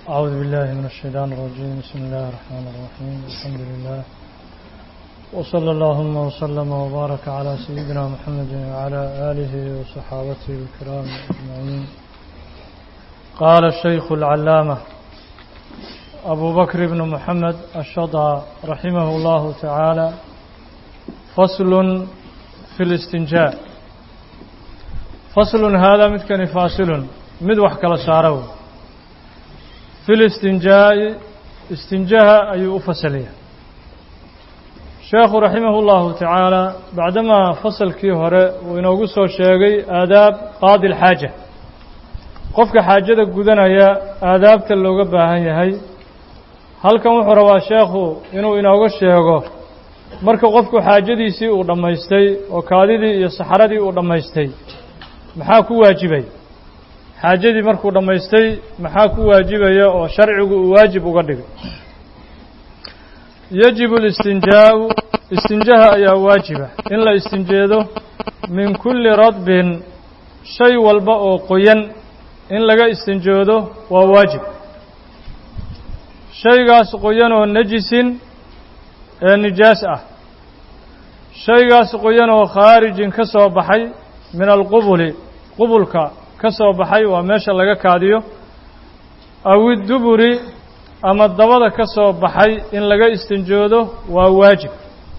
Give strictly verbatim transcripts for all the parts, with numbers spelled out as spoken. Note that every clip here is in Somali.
أعوذ بالله من الشيطان الرجيم. بسم الله الرحمن الرحيم. الحمد لله وصلى اللهم وسلم وبارك على سيدنا محمد وعلى آله وصحابته الكرام أجمعين. قال الشيخ العلامة أبو بكر بن محمد الشضع رحمه الله تعالى: فصل في الاستنجاء. فصل هذا متكن فاصل مدوح كلا سارو في الاستنجاء. استنجاء أي أفصليه شيخ رحمه الله تعالى بعدما فصل كي هره وينوغسو شيغي آداب قاضي الحاجة. قفك حاجة قدنايا آداب تلوغا باهن يهي halkan wuxuu rabaa sheekhu inuu inooga sheego marka qofku xaajadiisii uu dhamaystay oo kaadidii iyo saxaradii uu dhamaystay maxaa ku waajibay. xaajadii markuu dhamaystay maxaa ku waajibaya oo sharcigu uu waajib uga dhigay. yajibu al-istinjaa'u istinjaaha ayaa waajiba in la istinjeedo min kulli radbin shay walba oo qoyan in laga istinjoodo waa waajib. shaygaas qoyan oo najisin ee nijaas ah, shaygaas qoyan oo khaarijin ka soo baxay min alqubuli qubulka ka soo baxay waa meesha laga kaadiyo, aw iduburi ama dabada ka soo baxay in laga istinjoodo waa waajib.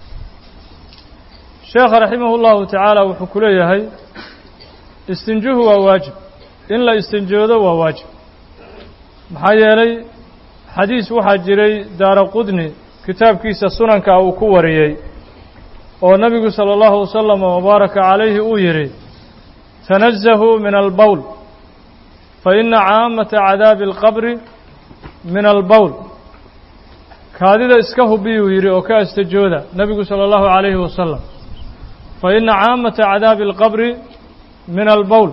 sheekha raximah llahu tacaala wuxuu ku leeyahay istinjuhu waa waajib, in la istinjoodo waa waajib. maxaa yeelay xadiis waxaa jiray daaraqudni kitaabkiisa sunanka uu ku wariyey oo nabigu sala allahu wasalam wabaaraka calayhi uu yidhi: tanazahuu min albowl fa ina caamata cadaabi alqabri min albowl. kaadida iska hubiyuu yidhi oo ka astajooda nabigu sala allahu calayhi wasalam, fa ina caamata cadaabi alqabri min albowl.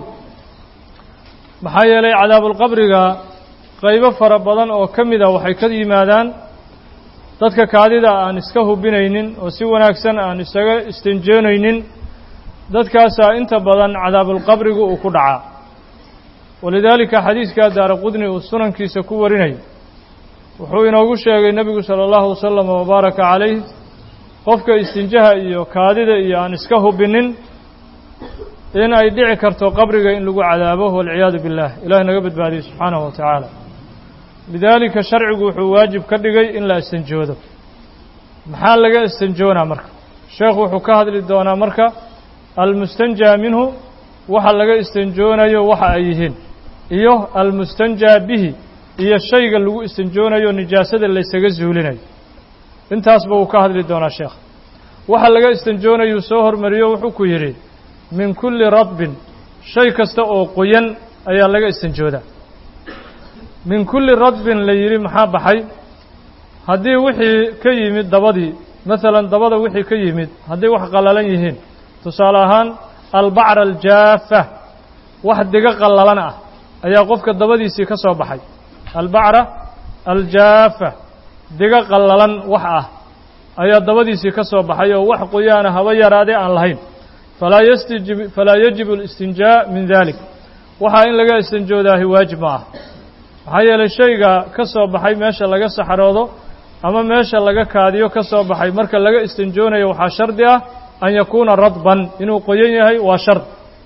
maxaa yeelay cadaabulqabriga qaybo fara badan oo ka mid a waxay ka yimaadaan dadka kaadida aan iska hubinaynin oo si wanaagsan aan isaga istinjoonaynin. dadkaasaa inta badan cadaabulqabrigu uu ku dhacaa. walidaalika xadiiskaa daaraqudni uu sunankiisa ku warinayo wuxuu inoogu sheegay nebigu sala allahu wasalam wabaaraka calayh qofka istinjaha iyo kaadida iyo aan iska hubinin in ay dhici karto qabriga in lagu cadaabo, walciyaadu billah. ilaah naga badbaadiyey subxaanahu wa tacaala. lidaalika sharcigu wuxuu waajib ka dhigay in la istinjoodo. maxaa laga istinjoonaa marka? sheekhu wuxuu ka hadli doonaa marka almustanjaa minhu, waxa laga istinjoonayo waxa ay yihiin, iyo almustanjaa bihi, iyo shayga lagu istinjoonayo nijaasada laysaga zuulinayo. intaasba wuu ka hadli doonaa sheekh. waxa laga istinjoonayuu soo hormariyo wuxuu ku yidhi min kulli radbin, shay kasta oo qoyan ayaa laga istinjoodaa. min kulli radbin la yidhi maxaa baxay? haddii wixii ka yimid dabadii, masalan dabada wixii ka yimid hadday wax qallalan yihiin, tusaale ahaan albacra aljaafa, wax diga qallalan ah ayaa qofka dabadiisii ka soo baxay. albacra aljaafa, diga qallalan wax ah ayaa dabadiisii ka soo baxay oo wax qoyaana haba yaraadee aan lahayn. falaa yastijib falaa yajibu alistinjaa min dalik. waxaa in laga istinjoodaahi waajib ma ah. maxaa yeelay shayga ka soo baxay meesha laga saxaroodo ama meesha laga kaadiyo ka soo baxay marka laga istinjoonayo waxaa shardi ah an yakuuna radban, inuu qoyan yahay waa shard.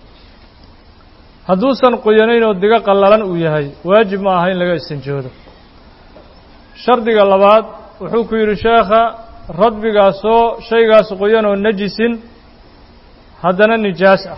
hadduusan qoyanayn oo diga qallalan uu yahay waajib ma aha in laga istinjoodo. shardiga labaad wuxuu ku yidhi sheekha radbigaasoo shaygaas qoyan oo najisin haddana nijaas ah.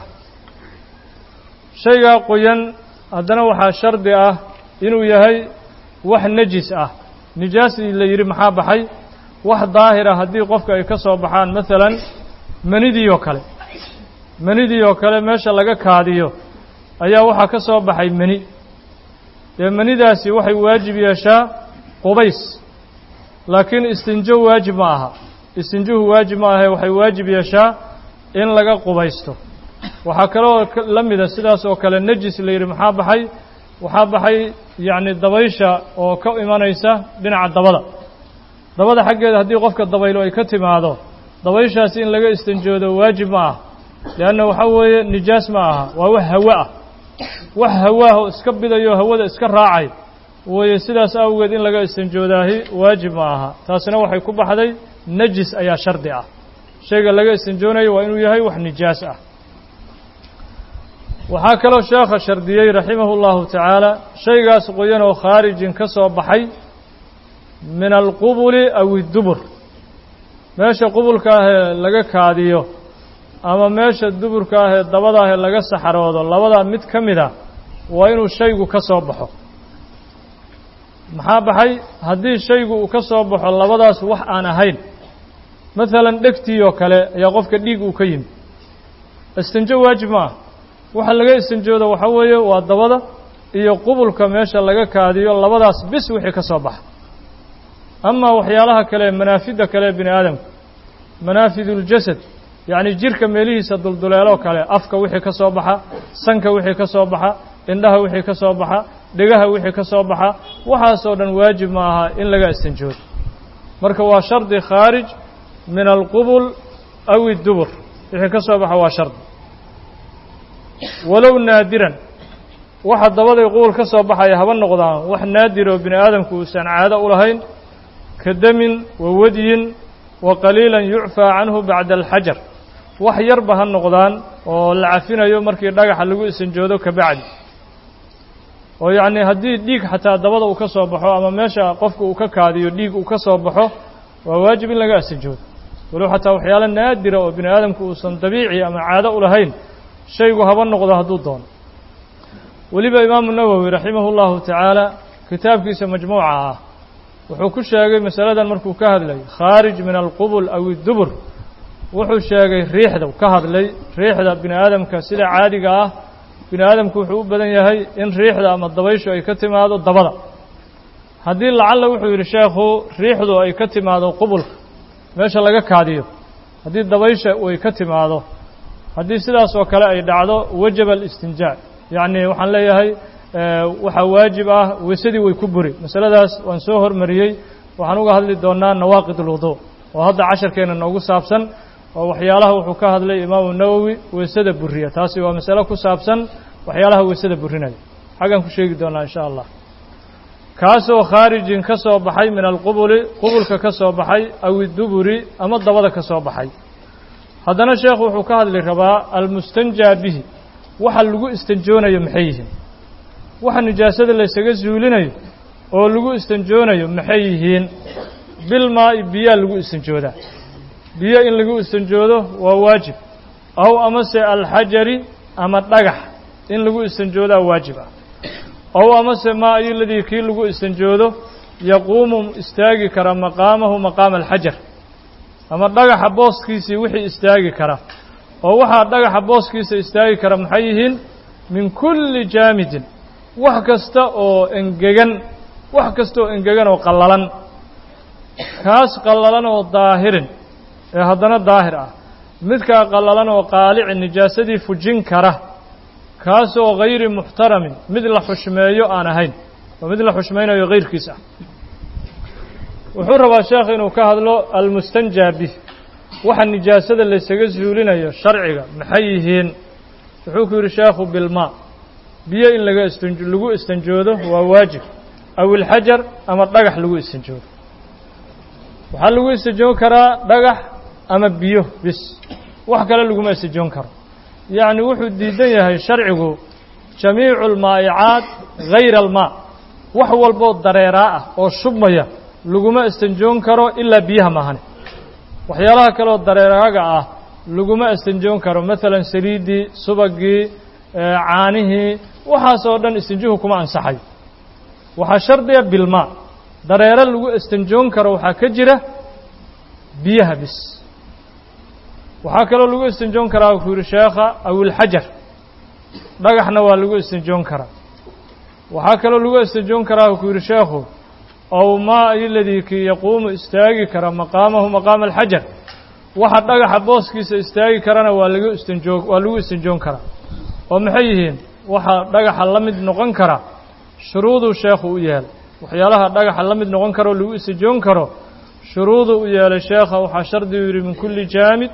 shaygaa qoyan haddana waxaa shardi ah inuu yahay wax najis ah. nijaasii la yidhi maxaa baxay? wax daahira haddii qofka ay ka soo baxaan, masalan manidii oo kale. manidii oo kale meesha laga kaadiyo ayaa waxaa ka soo baxay mani. dee manidaasi waxay waajib yeeshaa qubays, laakiin istinjo waajib ma aha. istinjuhu waajib ma ahe waxay waajib yeeshaa in laga qubaysto. waxaa kaloo la mida sidaas oo kale najis la yidhi maxaa baxay? waxaa baxay yacni dabaysha oo ka imanaysa dhinaca dabada. dabada xaggeeda haddii qofka dabaylo ay ka timaado, dabayshaasi in laga istinjoodo waajib ma ah. leanna waxaa weeye nijaas ma aha, waa wax hawo ah. wax hawaah oo iska bidayo hawada iska raacay weeye sidaas awgeed in laga istinjoodaahi waajib ma aha taasina waxay ku baxday najis ayaa shardi ah shayga laga istinjoonayo waa inuu yahay wax nijaas ah waxaa kaloo sheekha shardiyey raximahu llahu tacaala shaygaas qoyan oo khaarijin ka soo baxay min alqubuli aw iddubur meesha qubulka ahee laga kaadiyo ama meesha duburka ahee dabada ahee laga saxaroodo labadaa mid ka mid a waa inuu shaygu ka soo baxo maxaa baxay haddii shaygu uu ka soo baxo labadaas wax aan ahayn maalan dhegtii oo kale ayaa qofka dhiig uu ka yimi istinjo waajib ma ah waxa laga istinjooda waxaa weeye waa dabada iyo qubulka meesha laga kaadiyo labadaas bis wixii ka soo baxa amaa waxyaalaha kale manaafidda kale bini aadamka manaafiduljasad yacni jirka meelihiisa dulduleeloo kale afka wixii ka soo baxa sanka wixii ka soo baxa indhaha wixii ka soo baxa dhegaha wixii ka soo baxa waxaasoo dhan waajib ma aha in laga istinjoodo marka waa shardi khaarij min alqubul aw iddubur wixii ka soo baxa waa shardi walow naadiran waxa dabaday qubul ka soo baxaya haba noqdaan wax naadir oo bini aadamku uusan caado u lahayn ka damin wa wadyin wa qaliilan yucfaa canhu bacda alxajar wax yarba ha noqdaan oo la cafinayo markii dhagaxa lagu istinjoodo ka bacdi oo yacni haddii dhiig xataa dabada uu ka soo baxo ama meesha qofka uu ka kaadiyo dhiig uu ka soo baxo waa waajib in laga istinjoodo walow xataa waxyaalo naadira oo bini aadamku uusan dabiici ama caado u lahayn shaygu haba noqdo hadduu doono weliba imaamu nawowi raximahu llahu tacaala kitaabkiisa majmuuca ah wuxuu ku sheegay masaladan markuu ka hadlay khaarij min alqubul aw iddubur wuxuu sheegay riixda ka hadlay riixda bini aadamka sida caadiga ah bini aadamku wuxuu u badan yahay in riixda ama dabayshu ay ka timaado dabada haddii lacalla wuxuu yidhi sheekhu riixdu ay ka timaado qubulka meesha laga kaadiyo haddii dabaysha ay ka timaado haddii sidaas oo kale ay dhacdo wajaba alistinjaa yacni waxaan leeyahay waxaa waajib ah weysadii way ku buri masaladaas waan soo hormariyey waxaan uga hadli doonaa nawaaqid ulwudu oo hadda casharkeena noogu saabsan oo waxyaalaha wuxuu ka hadlay imaamu nawowi weysada buriya taasi waa masalo ku saabsan waxyaalaha weysada burinaya xaggan ku sheegi doonaa insha allah kaasoo khaarijin ka soo baxay min alqubuli qubulka ka soo baxay aw idduburi ama dabada ka soo baxay haddana sheekhu wuxuu ka hadli rabaa almustanjaa bihi waxa lagu istanjoonayo maxay yihiin waxa nijaasada laysaga zuulinayo oo lagu istanjoonayo maxay yihiin bilmaa'i biyaa lagu istanjoodaa biyo in lagu istanjoodo waa waajib aw amase alxajari ama dhagax in lagu istanjoodaa waajib ah aw amase maa iladii kii lagu istanjoodo yaquumu istaagi kara maqaamahu maqaama alxajar ama dhagaxa booskiisii wixii istaagi kara oo waxaa dhagaxa booskiisa istaagi kara maxay yihiin min kulli jaamidin wax kasta oo engegan wax kasta oo engegan oo qallalan kaas qallalan oo daahirin ee haddana daahir ah midkaa qallalan oo qaalici nijaasadii fujin kara kaasoo hayri muxtaramin mid la xushmeeyo aan ahayn oo mid la xushmaynayo hayrkiis ah wuxuu rabaa sheekh inuu ka hadlo almustanjaa bih waxa nijaasada laysaga zuulinayo sharciga maxay yihiin wuxuu ku yidhi sheekhu bilmaa biyo in laga istinj lagu istanjoodo waa waajib aw ilxajar ama dhagax lagu istanjoodo waxaa lagu istanjoon karaa dhagax ama biyo bis wax kale laguma istanjoon karo yacni wuxuu diidan yahay sharcigu jamiicu almaa'icaat hayra almaa wax walboo dareeraa ah oo shubmaya laguma istanjoon karo ilaa biyaha maahane waxyaalaha kaleoo dareeraaga ah laguma istanjoon karo maalan saliiddii subagii caanihii waxaasoo dhan istinjuhu kuma ansaxayo waxaa shardiga bilmaa dareero lagu istanjoon karo waxaa ka jira biyaha bis waxaa kaloo lagu istinjoon karaa wuxuu yidhi sheekha aw ilxajar dhagaxna waa lagu istinjoon karaa waxaa kaloo lagu istinjoon karaa wuxuu yidhi sheekhu aw maa iladii kii yaquumu istaagi kara maqaamahu maqaama alxajar waxa dhagaxa booskiisa istaagi karana waa lagu istinjoo waa lagu istinjoon karaa oo maxay yihiin waxa dhagaxa la mid noqon kara shuruuduu sheekhu u yeelay waxyaalaha dhagaxa la mid noqon karo lagu istinjoon karo shuruuduu u yeelay sheekha waxaa shardi u yidhi min kulli jaamid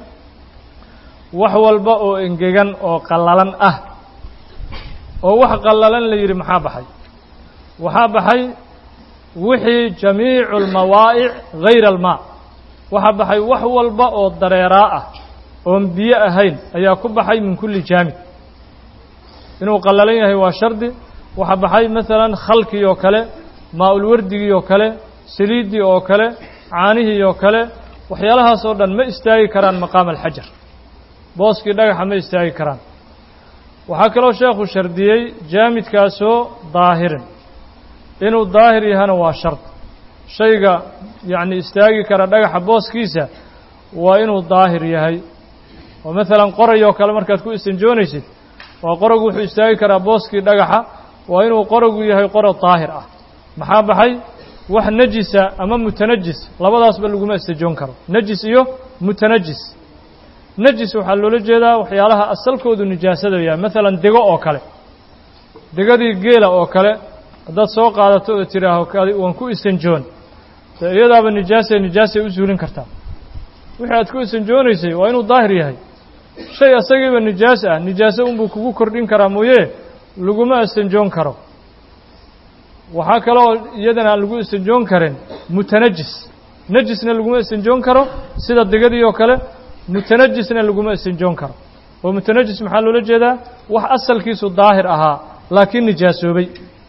wax walba oo engegan oo qallalan ah oo wax qallalan la yidhi maxaa baxay waxaa baxay wixii jamiicu almawaa'ic hayra almaa waxaa baxay wax walba oo dareeraa ah oon biyo ahayn ayaa ku baxay min kulli jaamid inuu qallalan yahay waa shardi waxaa baxay maalan khalkii oo kale maa-ulwardigii oo kale saliiddii oo kale caanihii oo kale waxyaalahaas oo dhan ma istaagi karaan maqaama alxajar booskii dhagaxa ma istaagi karaan waxaa kaloo sheekhu shardiyey jaamidkaasoo daahirin inuu daahir yahana waa shard shayga yacni istaagi kara dhagaxa booskiisa waa inuu daahir yahay oo maalan qoray oo kale markaad ku istinjoonaysid waa qorogu wuxuu istaagi karaa booskii dhagaxa waa inuu qorogu yahay qoro daahir ah maxaa baxay wax najisa ama mutanajis labadaasba laguma istijoon karo najis iyo mutanajis najis waxaa loola jeedaa waxyaalaha asalkoodu nijaasada yahay maalan dego oo kale degadii geela oo kale haddaad soo qaadato oo tidhaaho waan ku istinjoon dee iyadaaba nijaasay nijaasay u suulin kartaa wixii aad ku istinjoonaysay waa inuu daahir yahay shay asagiiba nijaas ah nijaaso unbuu kugu kordhin karaa mooye laguma istinjoon karo waxaa kaloo iyadana aan lagu istinjoon karin mutanajis najisna laguma istinjoon karo sida degadii oo kale mutanajisna laguma istinjoon karo oo mutanajis maxaa loola jeedaa wax asalkiisu daahir ahaa laakiin nijaasoobay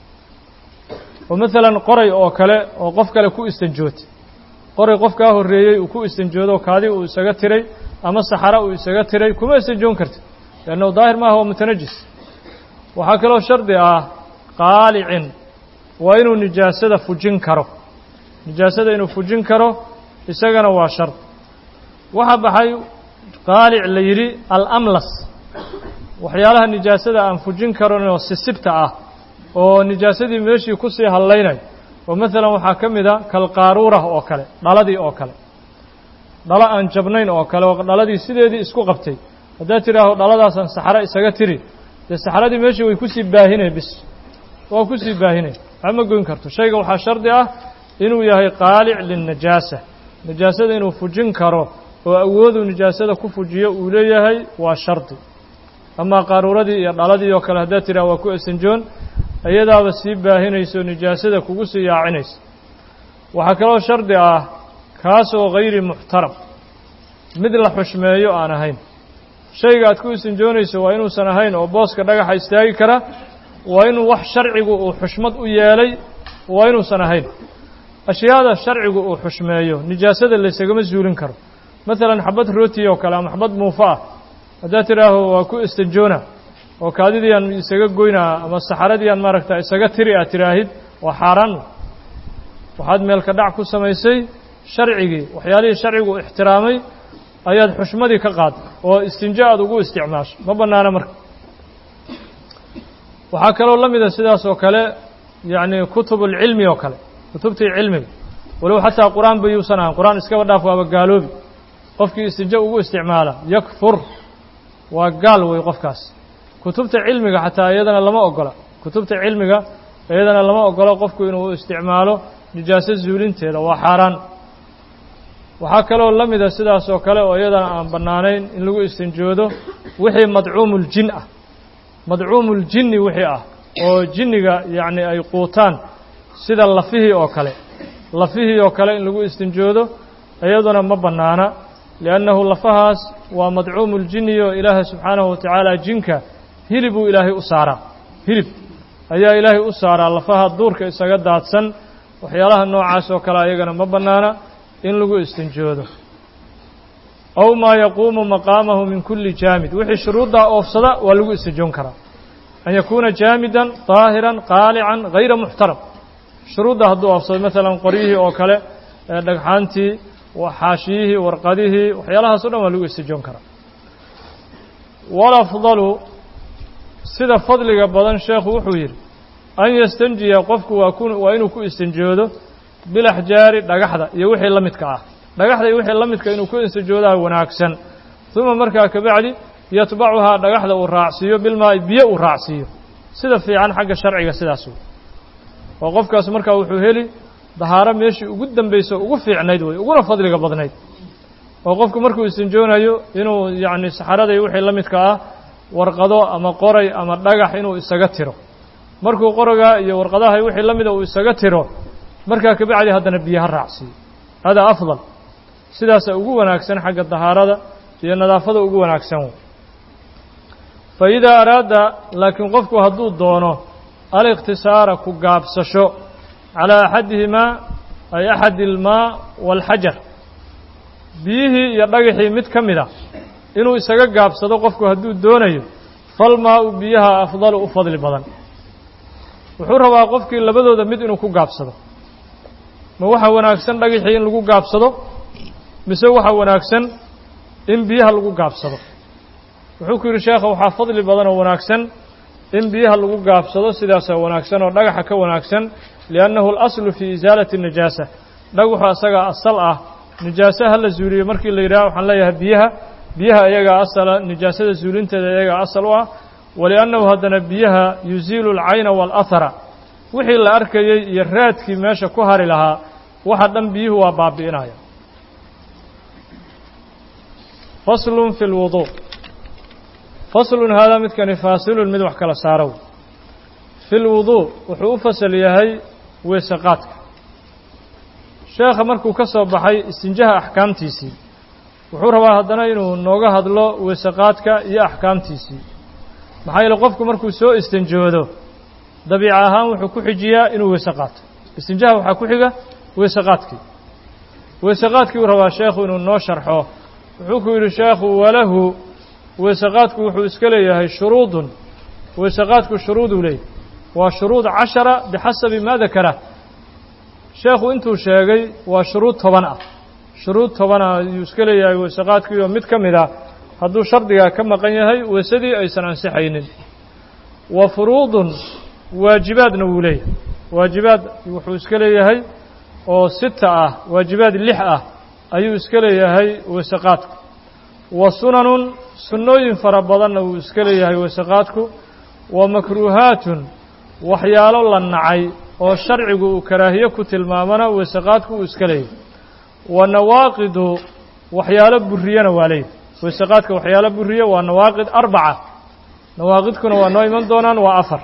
oo maalan qoray oo kale oo qof kale ku istinjootay qoray qof kaa horreeyey uu ku istinjoodo kaadi uu isaga tiray ama saxara uu isaga tiray kuma istinjoon kartid leannahu daahir maaha waa mutanajis waxaa kaloo shardi ah qaalicin waa inuu nijaasada fujin karo nijaasada inuu fujin karo isagana waa shard waxaa baxay qaalic la yidhi alamlas waxyaalaha nijaasada aan fujin karinoo sisibta ah oo nijaasadii meeshii ku sii hallaynayo oo maalan waxaa ka mid a kalqaaruurah oo kale dhaladii oo kale dhalo aan jabnayn oo kale oo dhaladii sideedii isku qabtay haddaad tidhaaho dhaladaasaan saxaro isaga tiri dee saxaradii meeshii way kusii baahinay bis waa kusii baahinay waxba ma goyn karto shayga waxaa shardi ah inuu yahay qaalic linnajaasa nijaasada inuu fujin karo oo awooduu nijaasada ku fujiyo uu leeyahay waa shardi amaa qaaruuradii iyo dhaladii oo kale haddaad tidhaha waa ku istinjoon iyadaaba sii baahinayso nijaasada kugu sii yaacinaysa waxaa kaloo shardi ah kaasoo hayri muxtaram mid la xushmeeyo aan ahayn shayga aad ku istinjoonayso waa inuusan ahayn oo booska dhagaxa istaagi kara waa inuu wax sharcigu uu xushmad u yeelay waa inuusan ahayn ashyaada sharcigu uu xushmeeyo nijaasada laysagama suulin karo maalan xabad rooti oo kale ama xabad muufa ah haddaad tidhaaho waa ku istinjoona oo kaadidii aan isaga goynaa ama saxaradii aan maaragta isaga tiri aad tidhaahid waa xaaraan waxaad meelka dhac ku samaysay sharcigii waxyaalihii sharcigu ixtiraamay ayaad xushmadii ka qaad oo istinjo aad ugu isticmaasho ma bannaana marka waxaa kaloo la mida sidaas oo kale yacni kutubulcilmi oo kale kutubtii cilmiga walow xataa qur-aan ba yuusan ahan qur-aan iskaba dhaaf waaba gaaloobi qofkii istinjo ugu isticmaala yakfur waa gaal wey qofkaas kutubta cilmiga xataa iyadana lama ogola kutubta cilmiga iyadana lama ogolo qofku inuu isticmaalo nijaaso zuulinteeda waa xaaraan waxaa kaloo la mida sidaas oo kale oo iyadana aan bannaanayn in lagu istinjoodo wixii madcuumuljin ah madcuumuljinni wixii ah oo jinniga yacni ay quutaan sida lafihii oo kale lafihii oo kale in lagu istinjoodo iyaduna ma bannaana liannahu lafahaas waa madcuumuljinni oo ilaahay subxaanahu wa tacaala jinka hilibuu ilaahay u saaraa hilib ayaa ilaahay u saaraa lafaha duurka isaga daadsan waxyaalaha noocaas oo kale ayagana ma bannaana in lagu istinjoodo aw maa yaquumu maqaamahu min kulli jaamid wixii shuruuddaa oofsada waa lagu istinjoon karaa an yakuuna jaamidan daahiran qaalican hayra muxtaram shuruudda hadduu oofsado maalan qoryihii oo kale dhagxaantii xaashiyihii warqadihii waxyaalahaas o dhan waa lagu istinjoon karaa walafdalu sida fadliga badan sheekhu wuxuu yidhi an yastanjiya qofku waa ku waa inuu ku istinjoodo bilaxjaari dhagaxda iyo wixii la midka ah dhagaxda iyo wixii la midka inuu ku istinjoodaa wanaagsan uma markaa kabacdi yatbacuhaa dhagaxda uu raacsiiyo bilmaa biyo uu raacsiiyo sida fiican xagga sharciga sidaas wey oo qofkaas markaa wuxuu heli dahaaro meeshii ugu dambayso ugu fiicnayd wey uguna fadliga badnayd oo qofku markuu istinjoonayo inuu yacni saxarada iyo wixii la midka ah warqado ama qoray ama dhagax inuu isaga tiro markuu qoroga iyo warqadaha wixii la mida uu isaga tiro markaa ka bacdi haddana biyaha raacsiiyo hada afdal sidaas ugu wanaagsan xagga tahaarada iyo nadaafada ugu wanaagsan fa idaa araada laakiin qofku hadduu doono alikhtisaara ku gaabsasho calaa axadihimaa ay axadi ilmaa waalxajar biyihii iyo dhagaxii mid ka mid a inuu isaga gaabsado qofku hadduu doonayo falmaa-u biyaha afdalu u fadli badan wuxuu rabaa qofkii labadooda mid inuu ku gaabsado ma waxaa wanaagsan dhagaxii in lagu gaabsado mise waxaa wanaagsan in biyaha lagu gaabsado wuxuu ku yidhi sheekha waxaa fadli badan oo wanaagsan in biyaha lagu gaabsado sidaasaa wanaagsan oo dhagaxa ka wanaagsan liannahu alaslu fii isaalati najaasa dhagaxu asagaa asal ah nijaasa ha la zuuliyo markii la yidhaha waxaan leeyahay biyaha biyaha iyagaa asala nijaasada zuulinteeda iyagaa asal u ah waliannahu haddana biyaha yuziilu alcayna waalahara wixii la arkayey iyo raadkii meesha ku hari lahaa waxa dhan biyuhu waa baabi'inaya faslun fi lwuduu faslun haadaa midkani faasilun mid wax kala saarow fi lwuduu wuxuu u fasal yahay weese qaadka sheekha markuu ka soo baxay istinjaha axkaamtiisii wuxuu rabaa haddana inuu nooga hadlo weese qaadka iyo axkaamtiisii maxaa yeele qofku markuu soo istinjoodo dabiica ahaan wuxuu ku xijiyaa inuu weese qaato istinjaha waxaa ku xiga weese qaadkii weese qaadkii uu rabaa sheekhu inuu noo sharxo wuxuu ku yidhi sheekhu walahu weese qaadku wuxuu iska leeyahay shuruudun weese qaadku shuruuduu leeyahy waa shuruud cashara bixasabi maa dakara sheekhu intuu sheegay waa shuruud toban ah shuruud toban ah ayuu iska leeyahay weese qaadkii oo mid ka mid ah hadduu shardigaa ka maqan yahay weesadii aysan ansixaynin wa furuudun waajibaadna wuu leeyahay waajibaad wuxuu iska leeyahay oo sita ah waajibaad lix ah ayuu iska leeyahay weese qaadku wa sunanun sunnooyin fara badanna wuu iska leeyahay weese qaadku wa makruuhaatun waxyaalo la nacay oo sharcigu uu karaahiye ku tilmaamana weese qaadku uu iska leeyahay wa nawaaqidu waxyaalo buriyana waa leeyahay weese qaadka waxyaalo buriya waa nawaaqid arbaca nawaaqidkuna waa noo iman doonaan waa afar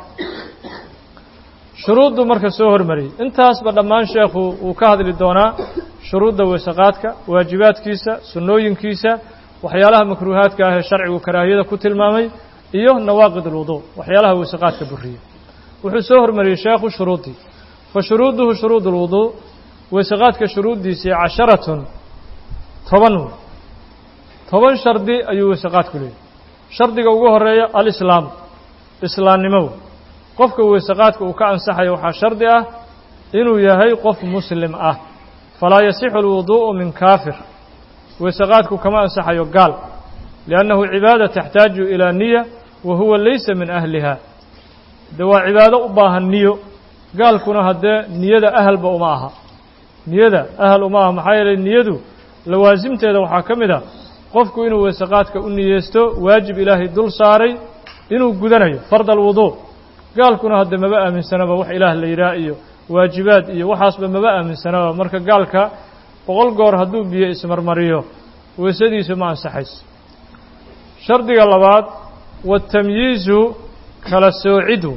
shuruuddu marka soo hormariyey intaasba dhammaan sheekhu uu ka hadli doonaa shuruudda weese qaadka waajibaadkiisa sunnooyinkiisa waxyaalaha makruuhaadka ah ee sharcigu karaahiyada ku tilmaamay iyo nawaaqid alwuduu waxyaalaha weese qaadka buriya wuxuu soo hormariyey sheekhu shuruuddii fa shuruuduhu shuruud alwuduu weese qaadka shuruuddiisii casharatun toban wey toban shardi ayuu weese qaadku leeyahy shardiga ugu horeeya alislaam islaamnimo wey qofka weese qaadka uu ka ansaxayo waxaa shardi ah inuu yahay qof muslim ah falaa yasixu alwuduu'u min kaafir weese qaadku kama ansaxayo gaal liannahu cibaada taxtaaju ilaa niya wa huwa laysa min ahliha de waa cibaado u baahan niyo gaalkuna haddee niyada ahalba uma aha niyada ahal uma aha maxaa yeelay niyadu lawaasimteeda waxaa ka mid ah qofku inuu weese qaadka u niyeysto waajib ilaahay dul saaray inuu gudanayo fard alwuduu gaalkuna hadde maba aaminsanaba wax ilaah la yidhaah iyo waajibaad iyo waxaasba maba aaminsanaba marka gaalka boqol goor hadduu biyo ismarmariyo weesadiisu ma ansaxayso shardiga labaad waatamyiizu kala soocidu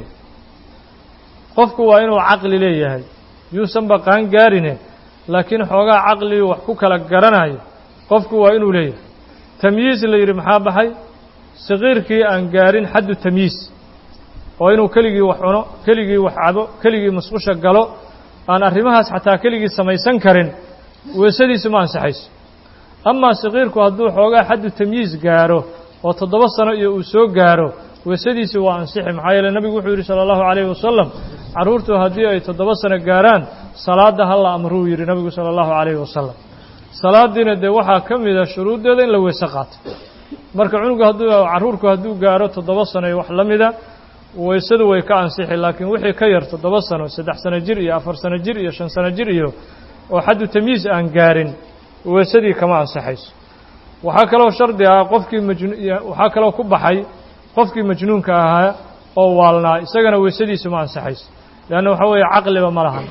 qofku waa inuu caqli leeyahay yuusanba qaan gaarine laakiin xoogaa caqligu wax ku kala garanayo qofku waa inuu leeyahay tamyiiz la yidhi maxaa baxay saqiirkii aan gaarin xaddu tamyiiz oo inuu keligii wax cuno keligii wax cabo keligii musqusha galo aan arrimahaas xataa keligii samaysan karin weesadiisu ma ansaxayso amaa saqiirku hadduu xoogaa xaddu tamyiiz gaaro oo toddoba sano iyo uu soo gaaro weesadiisi waa ansixi maxaa yeele nebigu wuxuu yidhi sala allahu calayhi wasalam carruurtu haddii ay toddoba sano gaaraan salaadda ha la amruu yidhi nebigu sala allahu calayhi wasalam salaaddiina dee waxaa ka mid a shuruuddeeda in la weese qaato marka cunugu hadduu carruurku hadduu gaaro toddoba sano iyo wax la mida weysadu way ka ansixi laakiin wixii ka yar toddoba sano saddex sano jir iyo afar sano jir iyo shan sano jir iyo oo xaddu tamyiiz aan gaarin weysadii kama ansaxayso waxaa kaloo shardi ah qofkii majnu waxaa kaloo ku baxay qofkii majnuunka ahaa oo waalnaa isagana weysadiisu ma ansaxayso leanna waxa weeye caqliba ma lahan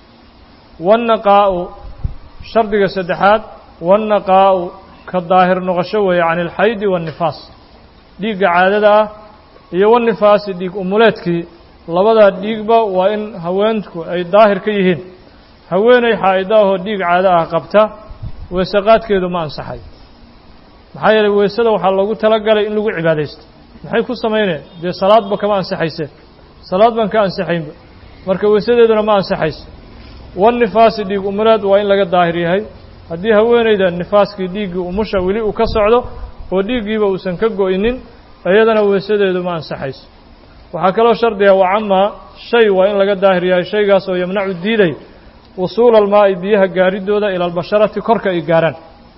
wannaqaa'u shardiga saddexaad wannaqaa'u ka daahir noqosho weeye can ilxaydi waannifaas dhiigga caadada ah iyo wannifaasi dhiig umuleedkii labadaa dhiigba waa in haweenku ay daahir ka yihiin haweenay xaa'ida ahoo dhiig caado ah qabta weese qaadkeedu ma ansaxay maxaa yeelay weesada waxaa loogu talagalay in lagu cibaadaysto maxay ku samayneen dee salaadba kama ansaxayse salaad baan ka ansaxaynba marka weesadeeduna ma ansaxayso wannifaasi dhiig umulaad waa in laga daahir yahay haddii haweenayda nifaaskii dhiiggii umusha weli uu ka socdo oo dhiiggiiba uusan ka go'inin iyadana weesadeedu ma ansaxayso waxaa kaloo shardiga wacamaa shay waa in laga daahir yahay shaygaas oo yamnacu diiday wusuula almaa'i biyaha gaaridooda ila albasharati korka ay gaaraan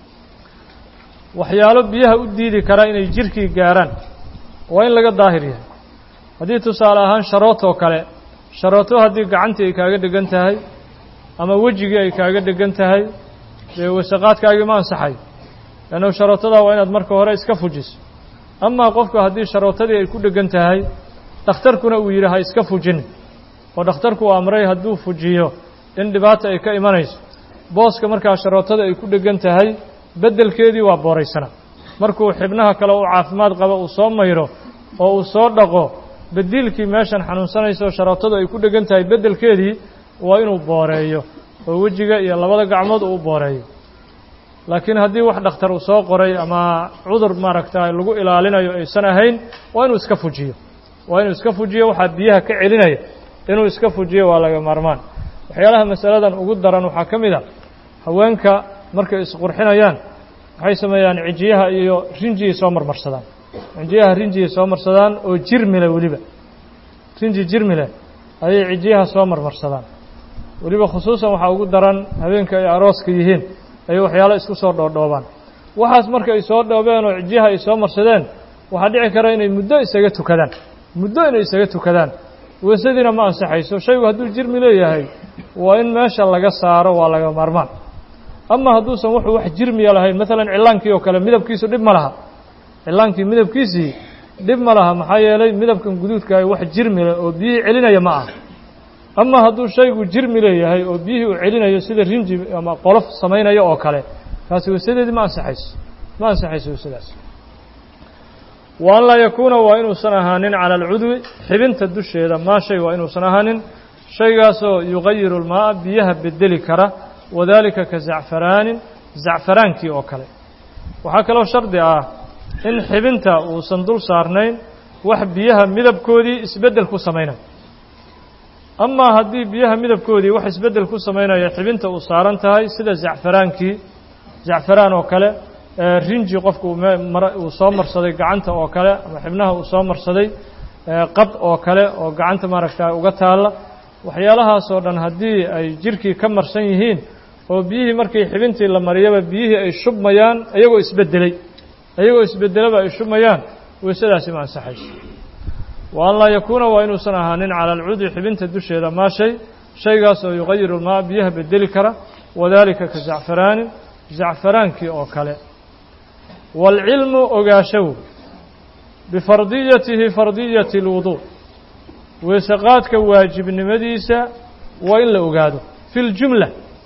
waxyaalo biyaha u diidi karaa inay jirhkii gaaraan waa in laga daahir yahay haddii tusaale ahaan sharootoo kale sharooto haddii gacantii ay kaaga dhegan tahay ama wejigii ay kaaga dhegan tahay dee wasaqaadkaagii ma ansaxayo leannu sharootadaa waa inaad marka hore iska fujiso amaa qofku haddii sharootadii ay ku dhegan tahay dhakhtarkuna uu yidhi ha iska fujin oo dhakhtarku uu amray hadduu fujiyo in dhibaata ay ka imanayso booska markaa sharootada ay ku dhegan tahay beddelkeedii waa booraysana markuu xibnaha kale u caafimaad qabo uu soo mayro oo uu soo dhaqo beddiilkii meeshan xanuunsanayso sharootadu ay ku dhegan tahay beddelkeedii waa inuu booreeyo oo wejiga iyo labada gacmood uu u booreeyo laakiin haddii wax dhakhtar uu soo qoray ama cudur maaragta lagu ilaalinayo aysan ahayn waa inuu iska fujiyo waa inuu iska fujiyo waxaa biyaha ka celinaya inuu iska fujiyo waa laga maarmaan waxyaalaha masaladan ugu daran waxaa ka mid a haweenka markay isqurxinayaan waxay sameeyaan cijiyaha iyo rinjiyay soo marmarsadaan cijiyaha rinjiyay soo marsadaan oo jirmile weliba rinji jirmile ayay cijiyaha soo marmarsadaan weliba khusuusan waxaa ugu daran habeenka ay arooska yihiin ayay waxyaalo isku soo dhoodhoobaan waxaas marka ay soo dhoobeen oo cijiyaha ay soo marsadeen waxaa dhici kara inay muddo isaga tukadaan muddo inay isaga tukadaan weesadiina ma ansaxayso shaygu hadduu jirmi leeyahay waa in meesha laga saaro waa laga maarmaan ama hadduusan wuxuu wax jirmiya lahayn maalan cilaankii oo kale midabkiisu dhib ma laha cilaankii midabkiisii dhib ma laha maxaa yeelay midabkan guduudkaah wax jirmi leh oo biyihii celinaya ma aha ama hadduu shaygu jirmi leeyahay oo biyihii uu celinayo sida rinji ama qolof samaynayo oo kale taasi weesadeedii ma ansaxayso ma ansaxayso weesadaas wa an laa yakuuna waa inuusan ahaanin cala alcudwi xibinta dusheeda maa shay waa inuusan ahaanin shaygaasoo yugayiru lmaa'a biyaha bedeli kara wadaalika ka zacfaraanin zacfaraankii oo kale waxaa kaloo shardi ah in xibinta uusan dul saarnayn wax biyaha midabkoodii isbeddel ku samaynaya amaa haddii biyaha midabkoodii wax isbeddel ku samaynaya xibinta uu saaran tahay sida zacfaraankii zacfaraan oo kale rinji qofku uu soo marsaday gacanta oo kale ama xibnaha uu soo marsaday qad oo kale oo gacanta maaragta uga taalla waxyaalahaasoo dhan haddii ay jirhkii ka marsan yihiin oo biyihii markii xibintii la mariyaba biyihii ay shubmayaan iyagoo isbeddelay iyagoo isbeddelaba ay shubmayaan weesadaasi ma ansaxayso wa an laa yakuuna waa inuusan ahaanin cala alcudwi xibinta dusheeda maa shay shaygaas oo yugayiru lmaa biyaha bedeli kara wadaalika ka zacfaraanin zacfaraankii oo kale waalcilmu ogaashow bifardiyatihi fardiyati اlwuduu weeseqaadka waajibnimadiisa waa in la ogaado fi ljumla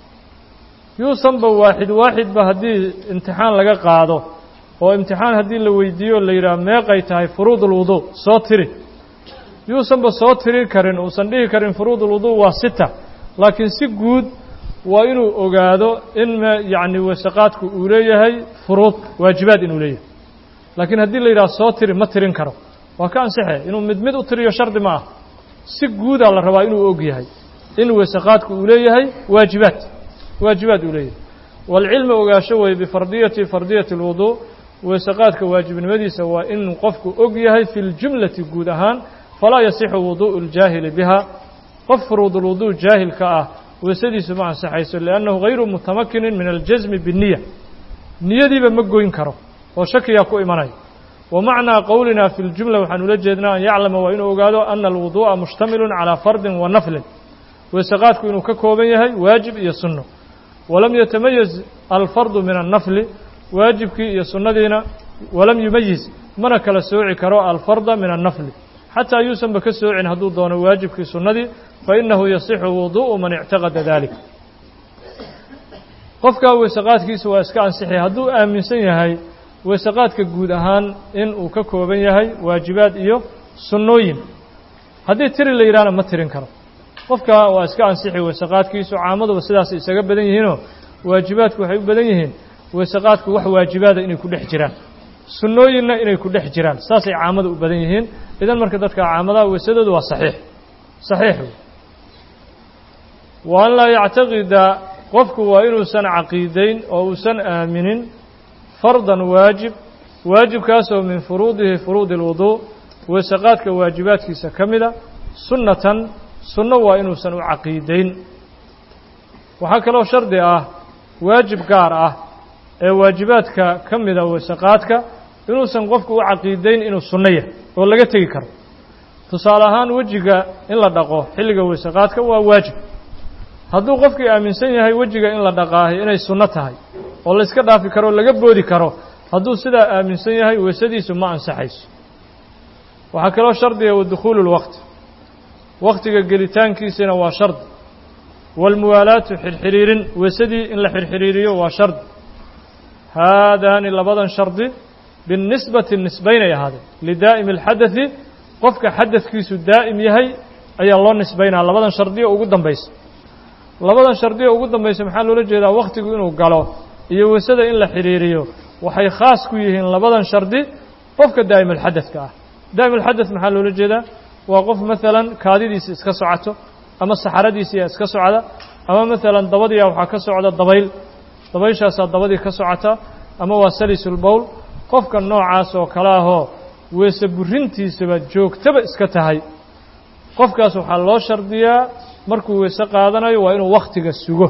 yuusanba waaxid waaxidba haddii imtixaan laga qaado oo imtixaan haddii la weydiiyo la yidhaha meeqay tahay furuud ulwuduu soo tiri yuusanba soo tiri karin uusan dhihi karin furuud ulwuduu waa sita laakiin si guud waa inuu ogaado in yacni weeseqaadku uu leeyahay furuud waajibaad inuu leeyahay laakiin haddii la yidhaha soo tiri ma tirin karo waa ka ansaxe inuu mid mid u tiriyo shardi ma ah si guudaa la rabaa inuu og yahay in weeseqaadku uu leeyahay waajibaad waajibaad uu leeyahay waalcilmi ogaasho weeye bifardiyati fardiyati اlwuduu weeseqaadka waajibnimadiisa waa inuu qofku og yahay fi ljumlati guud ahaan falaa yasixu wuduuءu اljaahili biha qof furuud ulwuduu jaahilka ah weesadiisu ma ansaxayso liannahu hayru mutamakinin min aljasmi biالniya niyadiiba ma goyn karo oo shakiyaa ku imanaya wa macnaa qowlina fi ljumla waxaan ula jeednaa an yaclama waa inuu ogaado ana alwuduu'a mushtamilun calaa fardin wa naflin weeseqaadku inuu ka kooban yahay waajib iyo sunno walam yatamayaz alfardu min annafli waajibkii iyo sunnadiina walam yumayiz mana kala sooci karo alfarda min annafli xataa yuusanba ka soocin hadduu doono waajibkii sunnadii fainahu yasixu wuduu'u man ictaqada dalik qofkaa weeseqaadkiisa waa iska ansixi hadduu aaminsan yahay weeseqaadka guud ahaan in uu ka kooban yahay waajibaad iyo sunnooyin haddii tiri la yidhaahna ma tirin karo qofka waa iska ansixi weysaqaadkiisu caamaduba sidaas isaga badan yihiinoo waajibaadku waxay u badan yihiin weysaqaadku wax waajibaada inay ku dhex jiraan sunnooyinna inay ku dhex jiraan saasay caamada u badan yihiin idan marka dadka caamadaha weysadoodu waa saxiix saxiix wey wa an laa yactaqida qofku waa inuusan caqiidayn oo uusan aaminin fardan waajib waajibkaasoo min furuudihi furuudi اlwuduu weysaqaadka waajibaadkiisa ka mida sunnatan sunno waa inuusan u caqiidayn waxaa kaloo shardi ah waajib gaar ah ee waajibaadka ka mida weysaqaadka inuusan qofku u caqiidayn inuu sunno yahay oo laga tegi karo tusaale ahaan wejiga in la dhaqo xilliga weysaqaadka waa waajib hadduu qofkii aaminsan yahay wejiga in la dhaqaahay inay sunno tahay oo la iska dhaafi karo laga boodi karo hadduu sidaa aaminsan yahay weysadiisu ma ansaxayso waxaa kaloo shardiga wa dukhuulu lwaqti waqtiga gelitaankiisina waa shardi waalmuwaalaatu xirxiriirin weysadii in la xirxiriiriyo waa shardi haadaani labadan shardi binisbati nisbaynay ahaadeen lidaa'imi alxadadi qofka xadadkiisu daa'im yahay ayaa loo nisbaynaa labadan shardiyo ugu dambaysa labadan shardiyo ugu dambaysa maxaa loola jeedaa wakhtigu inuu galo iyo weysada in la xidhiiriyo waxay khaas ku yihiin labadan shardi qofka daa'im alxadadka ah daa'im alxadad maxaa loola jeedaa waa qof maalan kaadidiisa iska socoto ama saxaradiisiyaa iska socda ama maalan dabadiyaa waxaa ka socda dabayl dabayshaasaa dabadii ka socota ama waa salisulbowl qofka noocaas oo kale ahoo weese burintiisaba joogtaba iska tahay qofkaas waxaa loo shardiyaa markuu weese qaadanayo waa inuu wakhtiga sugo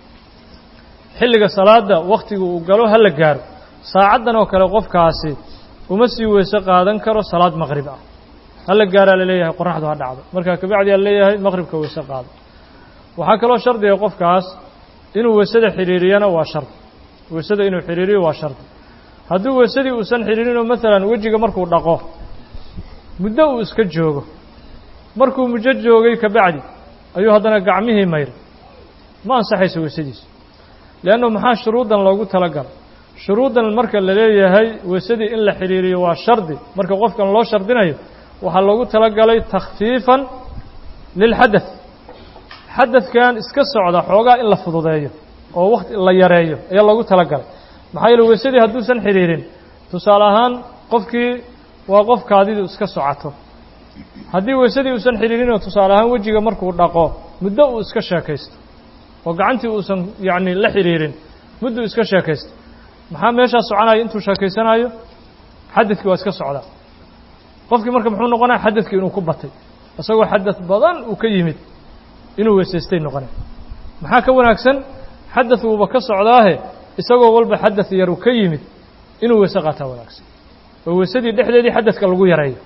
xilliga salaada wakhtiga uu galo ha la gaaro saacaddan oo kale qofkaasi uma sii weese qaadan karo salaad maqrib ah ha la gaaraa laleeyahay qoraxdu ha dhacdo markaa kabacdi a leeyahay maqribka weese qaado waxaa kaloo shardiga qofkaas inuu weysada xidhiiriyana waa shardi weysada inuu xidhiiriyo waa shardi hadduu weysadii uusan xidhiirinoo maalan wejiga markuu dhaqo muddo uu iska joogo markuu muddo joogay kabacdi ayuu haddana gacmihii mayray ma ansaxayso weysadiisu leanno maxaa shuruuddan loogu talagalay shuruuddan marka la leeyahay weysadii in la xidhiiriyo waa shardi marka qofkan loo shardinayo waxaa loogu talagalay takhfiifan lilxadath xadadkan iska socda xoogaa in la fududeeyo oo wakti la yareeyo ayaa loogu talagalay maxaa yeele weysadii hadduusan xidhiirin tusaale ahaan qofkii waa qof kaadidu iska socoto haddii weysadii uusan xidhiirinoo tusaale ahaan wejiga markuu dhaqo muddo uu iska sheekaysto oo gacantii uusan yacni la xidhiirin mudduu iska sheekaysto maxaa meeshaa soconaya intuu sheekaysanayo xadadkii waa iska socdaa qofkii marka muxuu noqonaya xadadkii inuu ku batay isagoo xadad badan uu ka yimid inuu weysaystay noqonay maxaa ka wanaagsan xadad uuba ka socdaahe isagoo walba xadad yar uu ka yimid inuu weyse qaataa wanaagsan oo weysadii dhexdeedii xadadka lagu yareeyo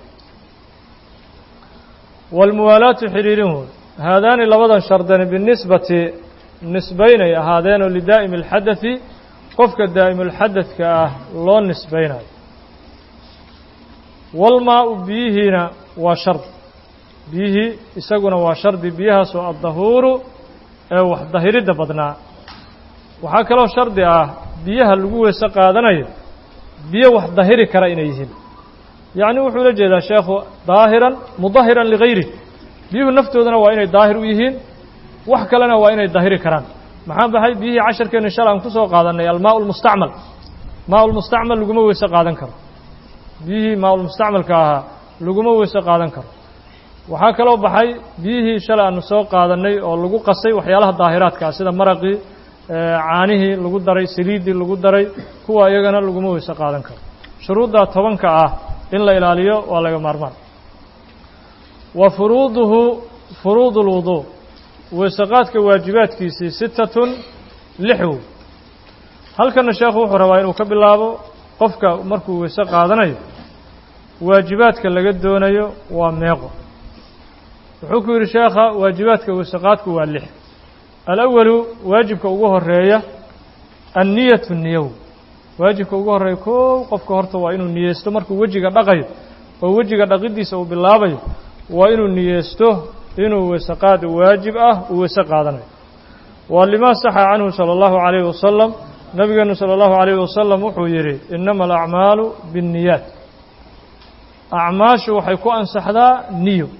waalmuwaalaatu xidhiirin wood haadaani labadan shardani binisbati nisbaynay ahaadeenoo lidaa'imi alxadadi qofka daa'imulxadadka ah loo nisbaynayo walmaau biyihiina waa shardi biyihii isaguna waa shardi biyahaasoo addahuuru ee wax dahiridda badnaa waxaa kaloo shardi ah biyaha lagu weyse qaadanayo biyo wax dahiri kara inay yihiin yacni wuxuu la jeedaa sheekhu daahiran mudahiran ligayri biyuhu naftoodana waa inay daahir u yihiin wax kalena waa inay dahiri karaan maxaa baxay biyihii casharkeenna shala aan ku soo qaadannay almaa lmustacmal maa lmustacmal laguma weyse qaadan karo biyihii maa lmustacmalka ahaa laguma weyse qaadan karo waxaa kaloo baxay biyihii shalay aanu soo qaadannay oo lagu qasay waxyaalaha daahiraadka ah sida maraqii caanihii lagu daray saliiddii lagu daray kuwa iyagana laguma weyse qaadan karo shuruuddaa tobanka ah in la ilaaliyo waa laga maarmaan wa furuuduhu furuudu اlwuduu weysaqaadka waajibaadkiisii sittatun lixw halkana sheekhu wuxuu rabaa inuu ka bilaabo qofka markuu weyse qaadanayo waajibaadka laga doonayo waa meeqo wuxuu ku yidhi sheekha waajibaadka weysaqaadku waa lix alawalu waajibka ugu horeeya anniyatu niyow waajibka ugu horreeya kow qofka horta waa inuu niyeysto markuu wejiga dhaqayo oo wejiga dhaqiddiisa uu bilaabayo waa inuu niyeysto inuu weysaqaad waajib ah uu weyse qaadanayo waa limaa saxa canhu salى اllahu عalayhi wasalam nabigeenu salى اllahu عalayhi wasalam wuxuu yidhi inama alacmaalu biاnniyaat acmaashu waxay ku ansaxdaa niyo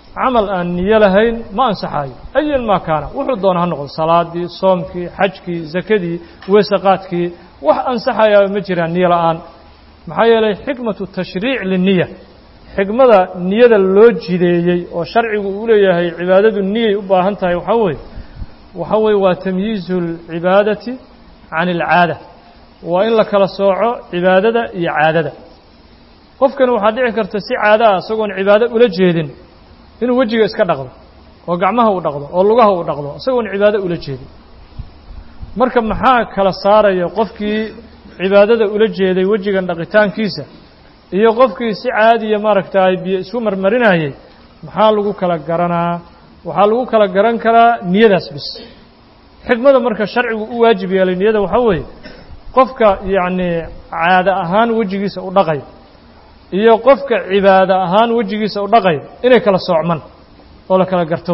camal aan niyo lahayn ma ansaxayo ayan maa kaana wuxuu doona ha noqdo salaadii soomkii xajkii zakadii weesaqaadkii wax ansaxayaa ma jiraan niyo la'aan maxaa yeelay xikmatu tashriic liniya xikmada niyada loo jideeyey oo sharcigu uu leeyahay cibaadadu niyay u baahan tahay waxaa weeye waxaa weeye waa tamyiizu alcibaadati can alcaada waa in la kala sooco cibaadada iyo caadada qofkan waxaa dhici karta si caado ah isagoon cibaado ula jeedin inuu wejiga iska dhaqdo oo gacmaha uu dhaqdo oo lugaha uu dhaqdo isagoon cibaado ula jeedin marka maxaa kala saaraya qofkii cibaadada ula jeeday wejigan dhaqitaankiisa iyo qofkii si caadiya maaragtay biyo isku marmarinayay maxaa lagu kala garanaa waxaa lagu kala garan karaa niyadaas bis xikmada marka sharcigu u waajib yeelay niyada waxaa weeye qofka yacni caado ahaan wejigiisa u dhaqay iyo qofka cibaado ahaan wejigiisa u dhaqay inay kala soocman oo la kala garto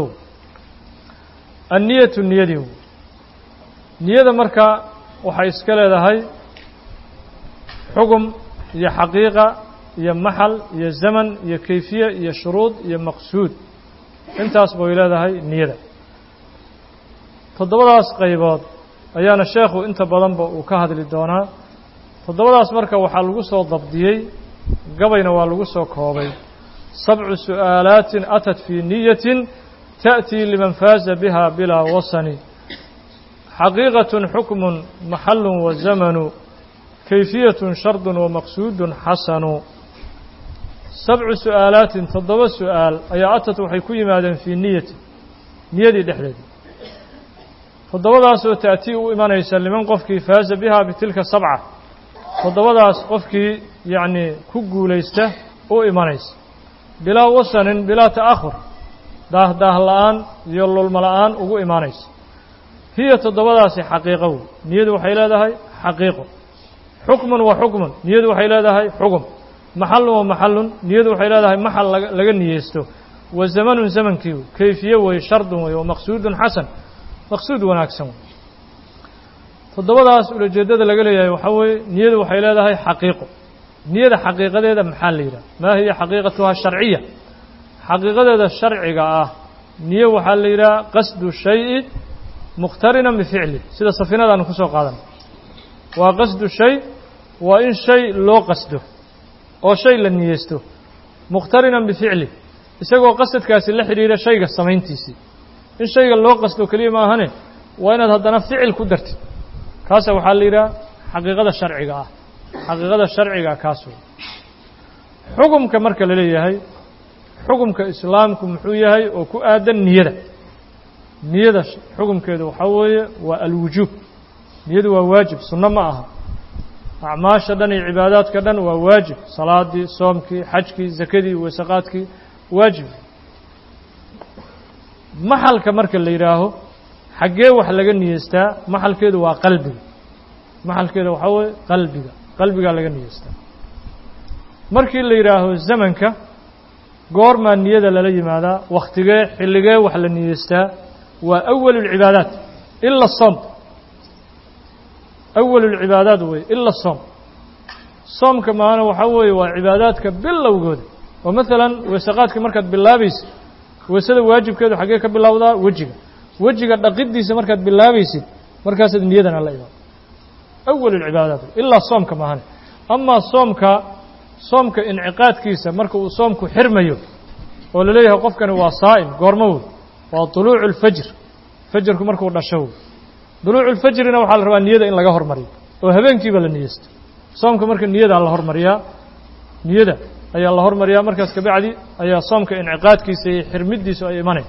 anniyatu niyadii niyada marka waxay iska leedahay xugum iyo xaqiiqa iyo maxal iyo zaman iyo kayfiye iyo shuruud iyo maqsuud intaas bay leedahay niyada toddobadaas qaybood ayaana sheekhu inta badanba uu ka hadli doonaa toddobadaas marka waxaa lagu soo dabdiyey gabayna waa lagu soo koobay sabcu su'aalaatin atat fii niyatin ta'tii liman faaza biha bilaa wasani xaqiiqatun xukmun maxalun wa zamanu kayfiyatun shardun wa maqsuudun xasanu sabcu su'aalaatin toddoba su'aal ayaa atat waxay ku yimaadeen fii niyati niyadii dhexdeedii toddobadaasoo ta'tii u imanaysa liman qofkii faaza bihaa bitilka sabca toddobadaas qofkii yacnii ku guulaysta u imanaysa bilaa wasanin bilaa ta'ahur daahdaah la'aan iyo lulma la'aan ugu imaanaysa hiya toddobadaasi xaqiiqo wey niyadu waxay leedahay xaqiiqo xukmun wa xukmun niyadu waxay leedahay xugum maxalun wa maxalun niyadu waxay leedahay maxal laga niyeysto wa zamanun zamankii wey kayfiye wey shardun wey wa maqsuudun xasan maqsuud wanaagsan wey toddobadaas ulajeeddada laga leeyahay waxaa weeye niyadu waxay leedahay xaqiiqo niyada xaqiiqadeeda maxaa la yidhaha maa hiya xaqiiqatuha sharciya xaqiiqadeeda sharciga ah niyo waxaa la yidhaha qasdu shayi mukhtarinan bificli sida safiinadaanu ku soo qaadan waa qasdu shay waa in shay loo qasdo oo shay la niyeysto mukhtarinan bificli isagoo qasadkaasi la xidhiira shayga samayntiisii in shayga loo qasdo keliya ma ahane waa inaad haddana ficil ku dartid kaasa waxaa la yidhaha xaqiiqada sharciga ah xaqiiqada sharciga kaas wey xukumka marka la leeyahay xukumka islaamku muxuu yahay oo ku aadan niyada niyada xukumkeedu waxaa weeye waa alwujuub niyadu waa waajib sunno ma aha acmaasha dhan iyo cibaadaadka dhan waa waajib salaadii soomkii xajkii zakadii weesaqaadkii waajib maxalka marka la yidhaaho xaggee wax laga niyeystaa maxalkeedu waa qalbiga maxalkeeda waxaa weeye qalbiga qalbigaa laga niyeystaa markii la yidhaaho zamanka goormaa niyada lala yimaadaa wakhtigee xilligee wax la niyeystaa waa awalu lcibaadaat ila asoom awalu lcibaadaat wey ila asoom soomka maana waxaa weeye waa cibaadaadka bilowgooda oo maalan weesaqaadka markaad bilaabaysid weesada waajibkeedu xaggee ka bilowdaa wejiga wejiga dhaqidiisa markaad bilaabaysid markaasaad niyadana la imaado awalu lcibaadaat ilaa soomka maahane amaa soomka soomka inciqaadkiisa marka uu soomku xirmayo oo la leeyahay qofkani waa saa'im goormo wey waa duluucu lfajr fajarku markuu dhasho wey duluucu lfajrina waxaa la rabaa niyada in laga hormariyo oo habeenkiiba la niyeysto soomka marka niyadaa la hormariyaa niyada ayaa la hormariyaa markaas kabacdi ayaa soomka inciqaadkiisa iyo xirmidiisu ay imanay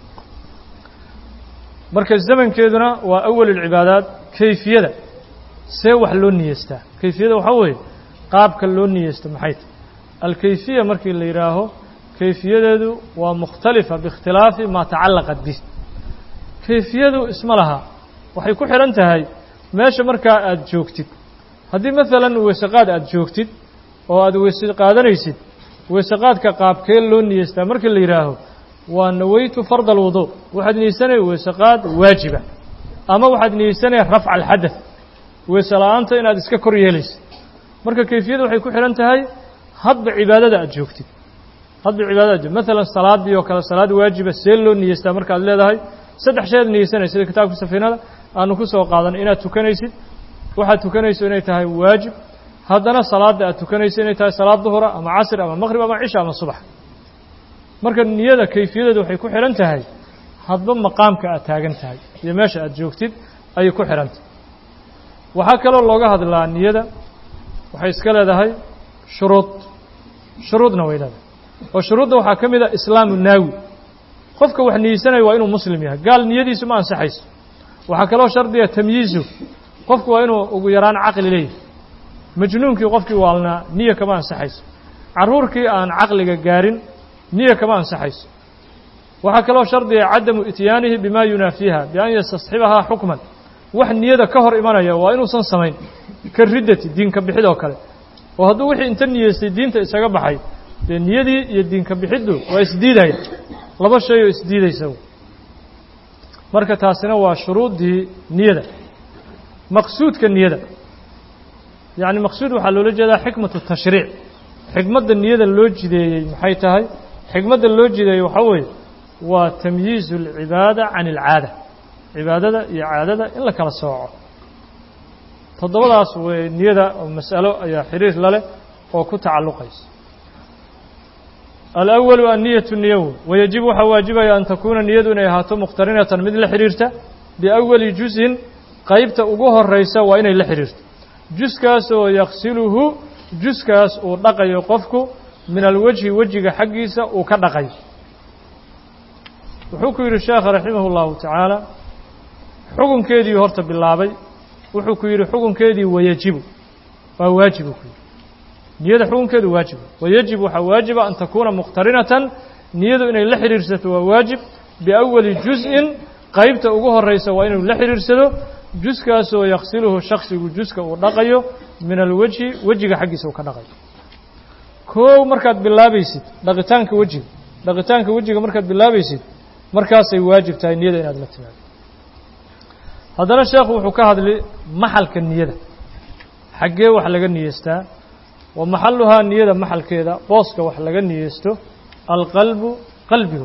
marka zamankeeduna waa awalu lcibaadaat kayfiyada see wax loo niyeystaa kayfiyada waxaa weeye qaabka loo niyeysto maxay tahy alkayfiya markii la yidhaaho kayfiyadeedu waa mukhtalifa biikhtilaafi maa tacallaqat bih kayfiyadu isma laha waxay ku xidhan tahay meesha markaa aada joogtid haddii maalan weesaqaad aada joogtid oo aada weese qaadanaysid weesaqaadka qaabkee loo niyeystaa markii la yidhaaho waa nawaytu farda alwuduu waxaad niyeysanaya weesaqaad waajiba ama waxaad niyeysanaya rafca alxadath weese la-aanta inaad iska kor yeelaysid marka kayfiyada waxay ku xidhan tahay hadba cibaadada aada joogtid hadba cibaadada مثلا salaadii oo kale salaad waajiba see loo niyeystaa marka aad leedahay saddex shay niyeysanaysid sida kitaabka safiinada aanu ku soo qaadan inaad tukanaysid waxaad tukanayso inay tahay waajib haddana salaada aad tukanayso inay tahay salaad duhur ama casr ama maghrib ama cisha ama subax marka niyada kayfiyadeedu waxay ku xiran tahay hadba maqaamka aad taagan tahay iyo meesha aad joogtid ay ku xiran tahay waxa kale oo looga hadlaa niyada waxay iska leedahay shuruud shuruudna way leedahay oo shuruudda waxaa ka mid ah islaamu naawi qofka wax niyeysanaya waa inuu muslim yahay gaal niyadiisu ma ansaxayso waxaa kaloo shardiya tamyiizu qofku waa inuu ugu yaraan caqli leeyahay majnuunkii qofkii waalnaa niyo kama ansaxayso carruurkii aan caqliga gaarin niyo kama ansaxayso waxaa kaloo shardiya cadamu ityaanihi bima yunaafiiha bian yastasxibahaa xukman wax niyada ka hor imanaya waa inuusan samayn ka riddati diinka bixid oo kale oo hadduu wixii inta niyeystay diinta isaga baxay dee niyadii iyo diinka bixiddu waa isdiidaya laba shay oo isdiidaysa marka taasina waa shuruuddii niyada maqsuudka niyada yacni maqsuud waxaa loola jeedaa xikmatu tashriic xikmadda niyada loo jideeyey maxay tahay xikmadda loo jideeyey waxaa weeye waa tamyiizu alcibaada can alcaada cibaadada iyo caadada in la kala sooco toddobadaas way niyada oo mas'alo ayaa xiriir la leh oo ku tacalluqaysa alأwalu anniyatu niyow wayajib waxaa waajibaya an takuuna niyadu inay ahaato muqtarinatan mid la xidhiirta biawali juzin qaybta ugu horaysa waa inay la xidhiirto juskaasoo yaksiluhu juskaas uu dhaqayo qofku min alwajhi wejiga xaggiisa uu ka dhaqayo wuxuu ku yidhi sheekha raximah اllahu tacaala xukunkeedii horta bilaabay wuxuu ku yidhi xukunkeedii wayajibu waa waajibu ku yidhi niyada xukunkeedu waajib wayajib waxaa waajiba an takuuna muqtarinatan niyadu inay la xidhiirsato waa waajib biawali juz'in qaybta ugu horaysa waa inuu la xidhiirsado juskaasoo yaksiluhu shaksigu juska uu dhaqayo min alwajhi wejiga xaggiisa uu ka dhaqayo koow markaad bilaabaysid dhaqitaanka wejiga dhaqitaanka wejiga markaad bilaabaysid markaasay waajib tahay niyada inaad la timaado haddana sheekhu wuxuu ka hadli maxalka niyada xaggee wax laga niyeystaa wa maxaluhaa niyada maxalkeeda booska wax laga niyeysto alqalbu qalbiga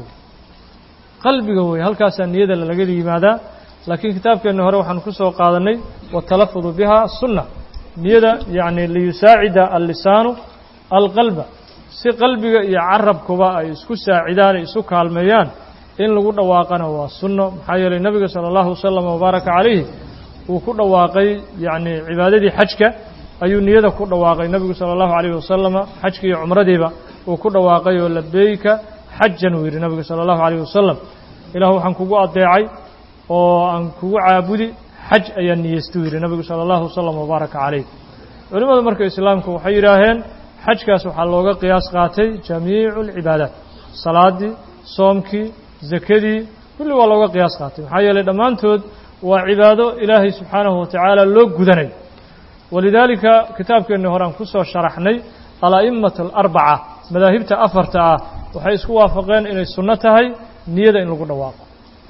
qalbiga wey halkaasaa niyada laga yimaadaa laakiin kitaabkeenna hore waxaan ku soo qaadanay watalafudu biha sunna niyada yacni liyusaacida allisaanu alqalba si qalbiga iyo carabkuba ay isku saacidaan ay isu kaalmeeyaan in lagu dhawaaqana waa sunno maxaa yeelay nebiga sala allahu wasalam wabaaraka calayhi uu ku dhawaaqay yacni cibaadadii xajka ayuu niyada ku dhawaaqay nebigu sala allahu calayhi wasalama xajka iyo cumradiiba uu ku dhawaaqay oo labeyka xajan uu yidhi nebigu sala allahu calayhi wasalam ilaah waxaan kugu adeecay oo aan kugu caabudi xaj ayaan niyeystuu yidhi nebigu sala allahu wasalam wabaaraka calayh culimmadu marka islaamku waxay yidhaaheen xajkaas waxaa looga qiyaas qaatay jamiicu alcibaadaat salaadii soomkii zakadii kulli waa looga qiyaas qaatay maxaa yeelay dhammaantood waa cibaado ilaahay subxaanahu watacaala loo gudanayo walidaalika kitaabkeenni hore aan ku soo sharaxnay ala'imatu alarbaca madaahibta afarta ah waxay isku waafaqeen inay sunno tahay niyada in lagu dhawaaqo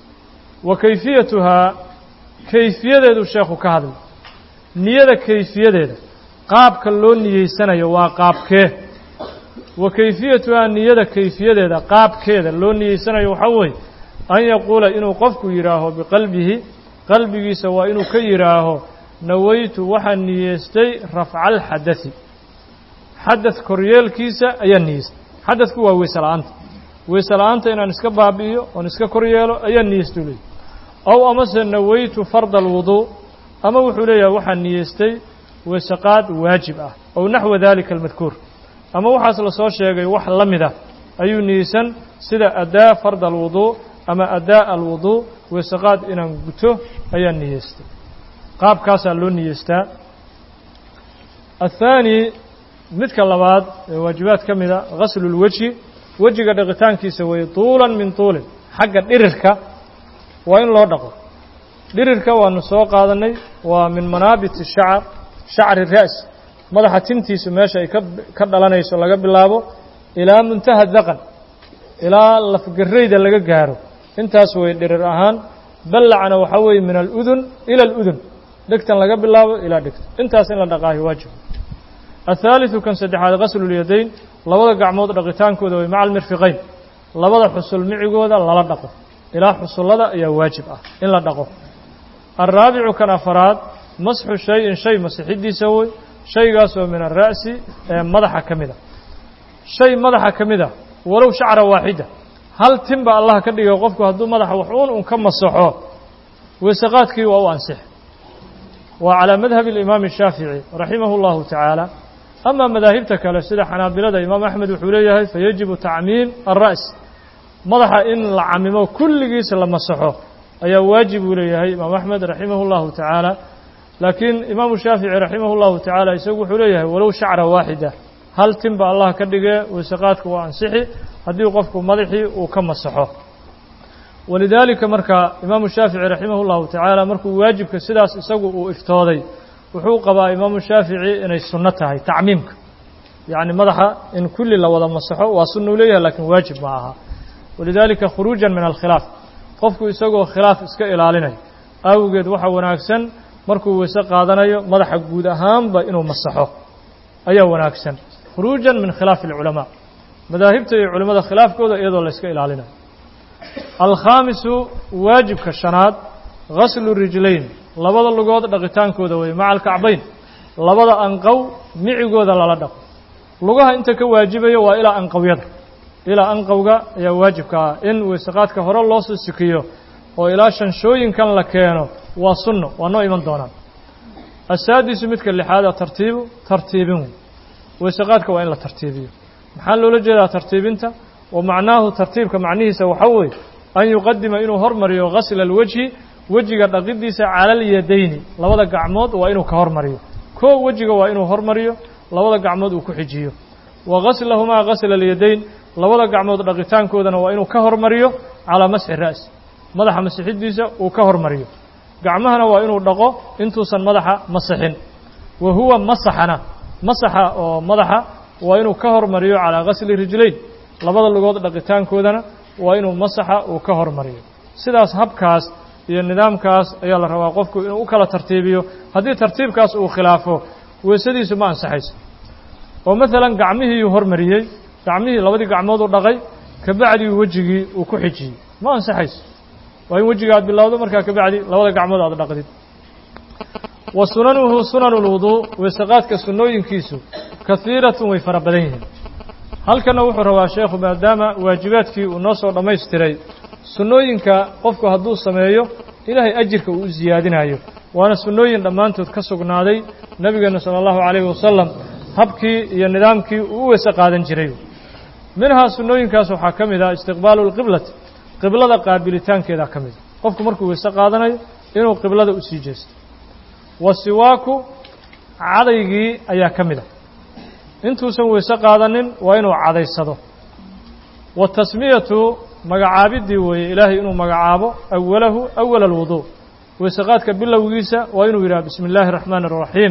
wa kayfiyatuhaa kayfiyadeedu sheekhu ka hadlay niyada kayfiyadeeda qaabka loo niyeysanayo waa qaabkee wa kayfiyatuhaa niyada kayfiyadeeda qaabkeeda loo niyeysanayo waxaa weeye an yaquula inuu qofku yidhaaho biqalbihi qalbigiisa waa inuu ka yidhaaho nawaytu waxaan niyeystay rafca alxadai xadad koryeelkiisa ayaan niyeystay xadadku waa weyse la'aanta weyse la'aanta inaan iska baabi'iyo oon iska koryeelo ayaan niyeystay leeyahy ow amase nawaytu farda alwuduu ama wuxuu leeyahay waxaan niyeystay weysaqaad waajib ah ow naxwa dalika almadkuur ama waxaas la soo sheegay wax la mid ah ayuu niyeysan sida adaa farda alwuduu ama adaa alwuduu weysaqaad inaan guto ayaan niyeystay qaabkaasaa loo niyeystaa athaani midka labaad ee waajibaad ka mida gaslu lwejhi wejiga dhaqitaankiisa weeye tuulan min tuulin xagga dhirirka waa in loo dhaqo dhirirka waanu soo qaadanay waa min manaabiti shacar shacri ra's madaxa tintiisa meesha ay ka ka dhalanayso laga bilaabo ilaa muntaha daqan ilaa lafgarayda laga gaaro intaas way dhirir ahaan ballacna waxaa weeye min aludun ila aludun dhegtan laga bilaabo ilaa dhegta intaas in la dhaqaayo waajib الثالث كان سدحاد غسل اليدين لبدا قعمود dhaqitaankooda way macal mirfiqayn labada xusul micigooda lala dhaqo ilaa xusullada ayaa waajib ah in la dhaqo الرابع كان أفراد مسح شيء شيء مسحيدي سوي شيء قاسو من الرأس مدحة كمدة شيء مدحة كمدة ولو شعر واحدة هل تنبأ الله كده يوقفك هدو مدحة وحون ونكم الصحوه وسقاتك وهو أنسح وعلى مذهب الإمام الشافعي رحمه الله تعالى أما مذاهبتك لسيدة حنابلة إمام أحمد وحوليه فيجب تعميم الرأس مدحة إن العميمه كل جيس لما الصحوه أي واجب إليه إمام أحمد رحمه الله تعالى لكن إمام الشافعي رحمه الله تعالى يسوق إليه ولو شعر واحدة هل تنبأ الله كدقة وسقاتك وأنسحي هدي وقفك مدحي وكم الصحوه ولذلك مركا إمام الشافعي رحمه الله تعالى مركو واجب كسداس يسوق وإفتاضي وحوق با إمام الشافعي إن السنة هي تعميمك يعني مدحة إن كل اللي وضع مصحوه وصنوا ليها لكن واجب معها ولذلك خروجا من الخلاف qofku isagoo khilaaf iska ilaalinay awgeed waxa wanaagsan markuu weyse qaadanayo madaxa guud ahaanba inuu masaxo ayaa wanaagsan khuruujan min khilaaf ulama madaahibta iyo culimada khilaafkooda iyadoo la iska ilaalinayo al-khamisu waajibka shanaad ghaslu rijlayn labada lugood dhaqitaankooda way macal kacbayn labada anqaw micigooda lala dhaqo lugaha inta ka waajibayo waa ilaa anqawyada ilaa anqawga ayaa waajibka ah in weesaqaadka hore loo soo sikiyo oo ilaa shanshooyinkan la keeno waa sunno waa noo iman doonaan asaadisu midka lixaad tartiibu tartiibin weesaqaadka waa in la tartiibiyo maxaa loola jeedaa tartiibinta oo macnaahu tartiibka macnihiisa waxa weeye an yuqaddima inuu hormariyo ghasl alwajhi wajiga dhaqidiisa cala alyadayni labada gacmood waa inuu ka hormariyo koo wajiga waa inuu hormariyo labada gacmood uu ku xijiyo wa ghaslahumaa ghasl alyadayn labada gacmood dhaqitaankoodana waa inuu ka hormariyo calaa masxi ra's madaxa masixidiisa uu ka hormariyo gacmahana waa inuu dhaqo intuusan madaxa masixin wa huwa masaxana masaxa oo madaxa waa inuu ka hormariyo calaa ghasli rijlayn labada lugood dhaqitaankoodana waa inuu masaxa uu ka hormariyo sidaas habkaas iyo nidaamkaas ayaa la rabaa qofku inuu u kala tartiibiyo haddii tartiibkaas uu khilaafo weesadiisu ma ansaxayso oo maalan gacmihii uu hormariyey gacmihii labadii gacmood uu dhaqay ka bacdi wajigii uu ku xijiyey ma ansaxayso waa in wajiga aad bilowdo markaa ka bacdi labada gacmood aad dhaqdid wa sunanuhu sunanul wuduu weesaqaadka sunnooyinkiisu kaiiratun way fara badan yihiin halkana wuxuu rabaa sheekhu maadaama waajibaadkii uu noo soo dhammaystiray sunnooyinka qofku hadduu sameeyo ilaahay ajirka uu u siyaadinayo waana sunnooyin dhammaantood ka sugnaaday nabigeena sala allahu calayhi wasalam habkii iyo nidaamkii uu u weese qaadan jiray minhaa sunnooyinkaas waxaa ka mid ah istiqbaalu lqiblati qiblada qaabilitaankeeda ka mid a qofku markuu weese qaadanayo inuu qiblada u sii jeesto wa siwaaku cadaygii ayaa ka mid ah intuusan weese qaadanin waa inuu cadaysado wa tasmiyatu magacaabiddii weeye ilaahay inuu magacaabo awalahu awala alwuduu weeseqaadka bilowgiisa waa inuu yidhaha bismi illaahi araxmaani araxiim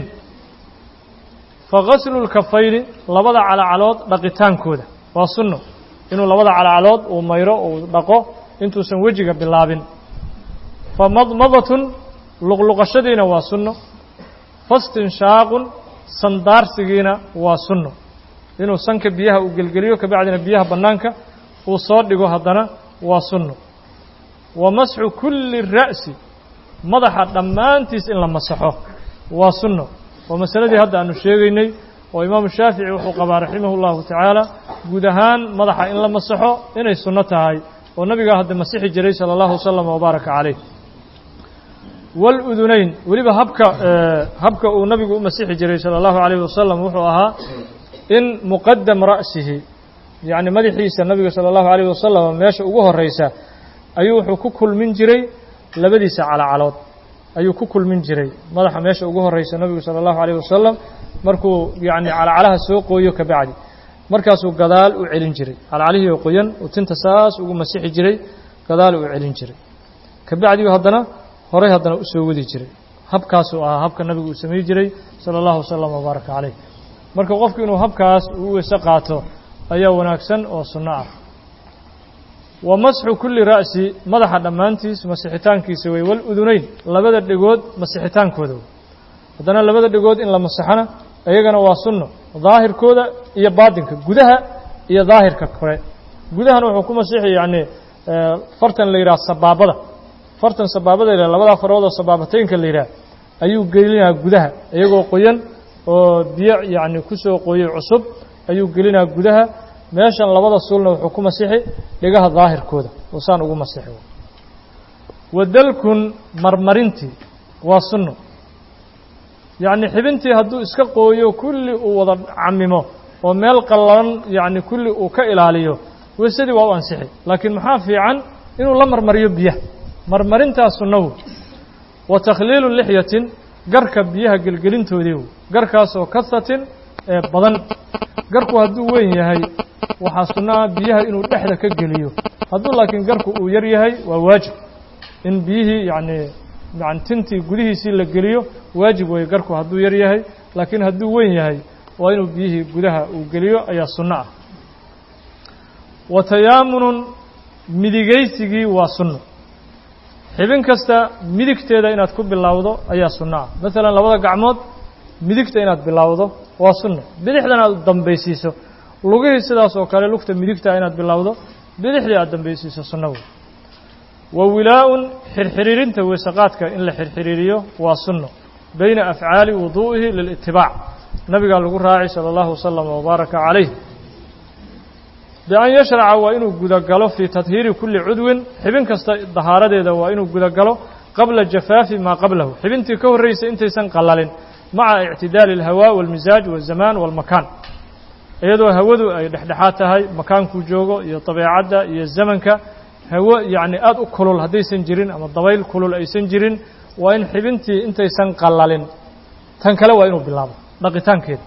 faghaslu lkafayni labada calacalood dhaqitaankooda waa sunno inuu labada calacalood uu mayro uu dhaqo intuusan wejiga bilaabin famadmadatun luqluqashadiina waa sunno fastinshaaqun sandaarsigiina waa sunno inuu sanka biyaha uu gelgeliyo ka bacdina biyaha bannaanka uu soo dhigo haddana waa sunno wa masxu kulli ra'si madaxa dhammaantiis in la masaxo waa sunno waa masaladii hadda aanu sheegaynay oo imaamu shaafici wuxuu qabaa raximahu llahu tacaala guud ahaan madaxa in la masaxo inay sunno tahay oo nabigaa hadda masixi jiray sala allahu wasalam wabaaraka calayh waludunayn weliba habka habka uu nabigu u masixi jiray sala allahu calayhi wasalam wuxuu ahaa in muqadam ra'sihi yacni madaxiisa nabiga sala allahu calayhi wasalam meesha ugu horraysa ayuu wuxuu ku kulmin jiray labadiisa calacalood ayuu ku kulmin jiray madaxa meesha ugu horraysa nabigu sala allahu calayhi wasalam markuu yacni calacalaha soo qooyo ka bacdi markaasuu gadaal u celin jiray calacalihii oo qoyan uu tinta saas ugu masixi jiray gadaal u celin jiray ka bacdiu haddana horay haddana u soo wadi jiray habkaasuu ahaa habka nabigu uu samay jiray sala allahu wasalam wabaaraka calayh marka qofku inuu habkaas uu weese qaato ayaa wanaagsan oo sunno ah wa masxu kulli ra'si madaxa dhammaantiis masixitaankiisa wey waludunayn labada dhegood masixitaankooda wey haddana labada dhegood in la masaxana ayagana waa sunno daahirkooda iyo baatinka gudaha iyo daahirka kore gudahana wuxuu ku masixi yani fartan la yiraahdo sabaabada fartan sabaabada ila labada farood oo sabaabataynka la yiraahdo ayuu gelinaa gudaha iyagoo qoyan oo biyo yani ku soo qoyay cusub ayuu gelinaa gudaha meeshan labada suulna wuxuu ku masixi dhigaha daahirkooda oo saan ugu masixi wadalkun marmarintii waa sunno yani xibintii hadduu iska qooyo kulli uu wada camimo oo meel qallalan yani kulli uu ka ilaaliyo weysadii waa u ansixi laakiin maxaa fiican inuu la marmariyo biyaha marmarintaa sunnahu wa takhliilu lixyatin garka biyaha gelgelintoodii garkaasoo kahatin ee badan garku hadduu weyn yahay waxaa sunnaa biyaha inuu dhexda ka geliyo hadduu laakiin garku uu yar yahay waa waajib in biyihii yani yani tintii gudihiisii la geliyo waajib weeye garku hadduu yar yahay laakiin hadduu weyn yahay waa inuu biyihii gudaha uu geliyo ayaa sunno ah wa tayaamunun midigaysigii waa sunno xibin kasta midigteeda inaad ku bilowdo ayaa sunno ah maalan labada gacmood midigta inaad bilowdo waa sunno bidixdana aad dambaysiiso lugihii sidaas oo kale lugta midigta inaad bilowdo bidixdii aad dambaysiiso sunno wey wa wilaa'un xirxiriirinta weesaqaadka in la xirxiriiriyo waa sunno bayna afcaali wuduu'ihi lilitibaac nabigaa lagu raacay sala allahu wasalam wabaaraka calayh bian yashraca waa inuu gudagalo fii tadhiiri kulli cudwin xibin kasta dahaaradeeda waa inuu gudagalo qabla jafaafi maa qablahu xibintii ka horraysa intaysan qallalin maca ictidaali alhawaa waalmisaaj waالzamaan waalmakaan iyadoo hawadu ay dhexdhexaad tahay makaankuu joogo iyo dabeecadda iyo zamanka hawo yacni aada u kulul haddaysan jirin ama dabayl kulul aysan jirin waa in xibintii intaysan qallalin tan kale waa inuu bilaabo dhaqitaankeeda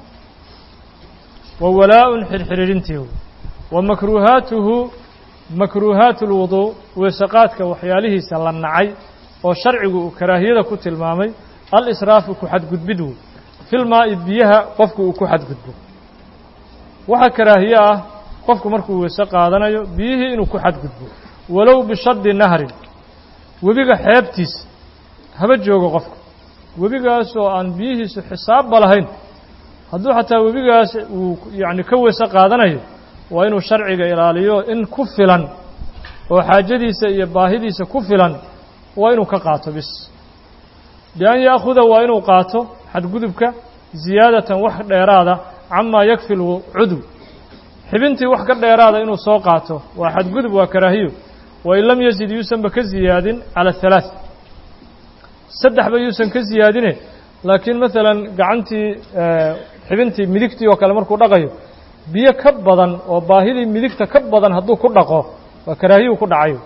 wa walaa-un xirxiriirintii wa makruuhaatuhu makruuhaatu lwuduu weesaqaadka waxyaalihiisa la nacay oo sharcigu uu karaahiyada ku tilmaamay al-israafu ku xadgudbid wey filmaa'i biyaha qofku uu ku xadgudbo waxaa karaahiye ah qofku markuu weese qaadanayo biyihii inuu ku xadgudbo walow bishaddi nahrin webiga xeebtiisa haba joogo qofku webigaas oo aan biyihiisu xisaabba lahayn hadduu xataa webigaas uu yacni ka weese qaadanayo waa inuu sharciga ilaaliyo in ku filan oo xaajadiisa iyo baahidiisa ku filan waa inuu ka qaato bis bian ya'khuda waa inuu qaato xadgudubka ziyaadatan wax dheeraada camaa yakfi lcudw xibintii wax ka dheeraada inuu soo qaato waa xadgudub waa karaahiyo wain lam yazid yuusanba ka ziyaadin cala halaaث saddexba yuusan ka ziyaadine laakiin maalan gacantii xibintii midigtii oo kale markuu dhaqayo biyo ka badan oo baahidii midigta ka badan hadduu ku dhaqo waa karaahiyu ku dhacayo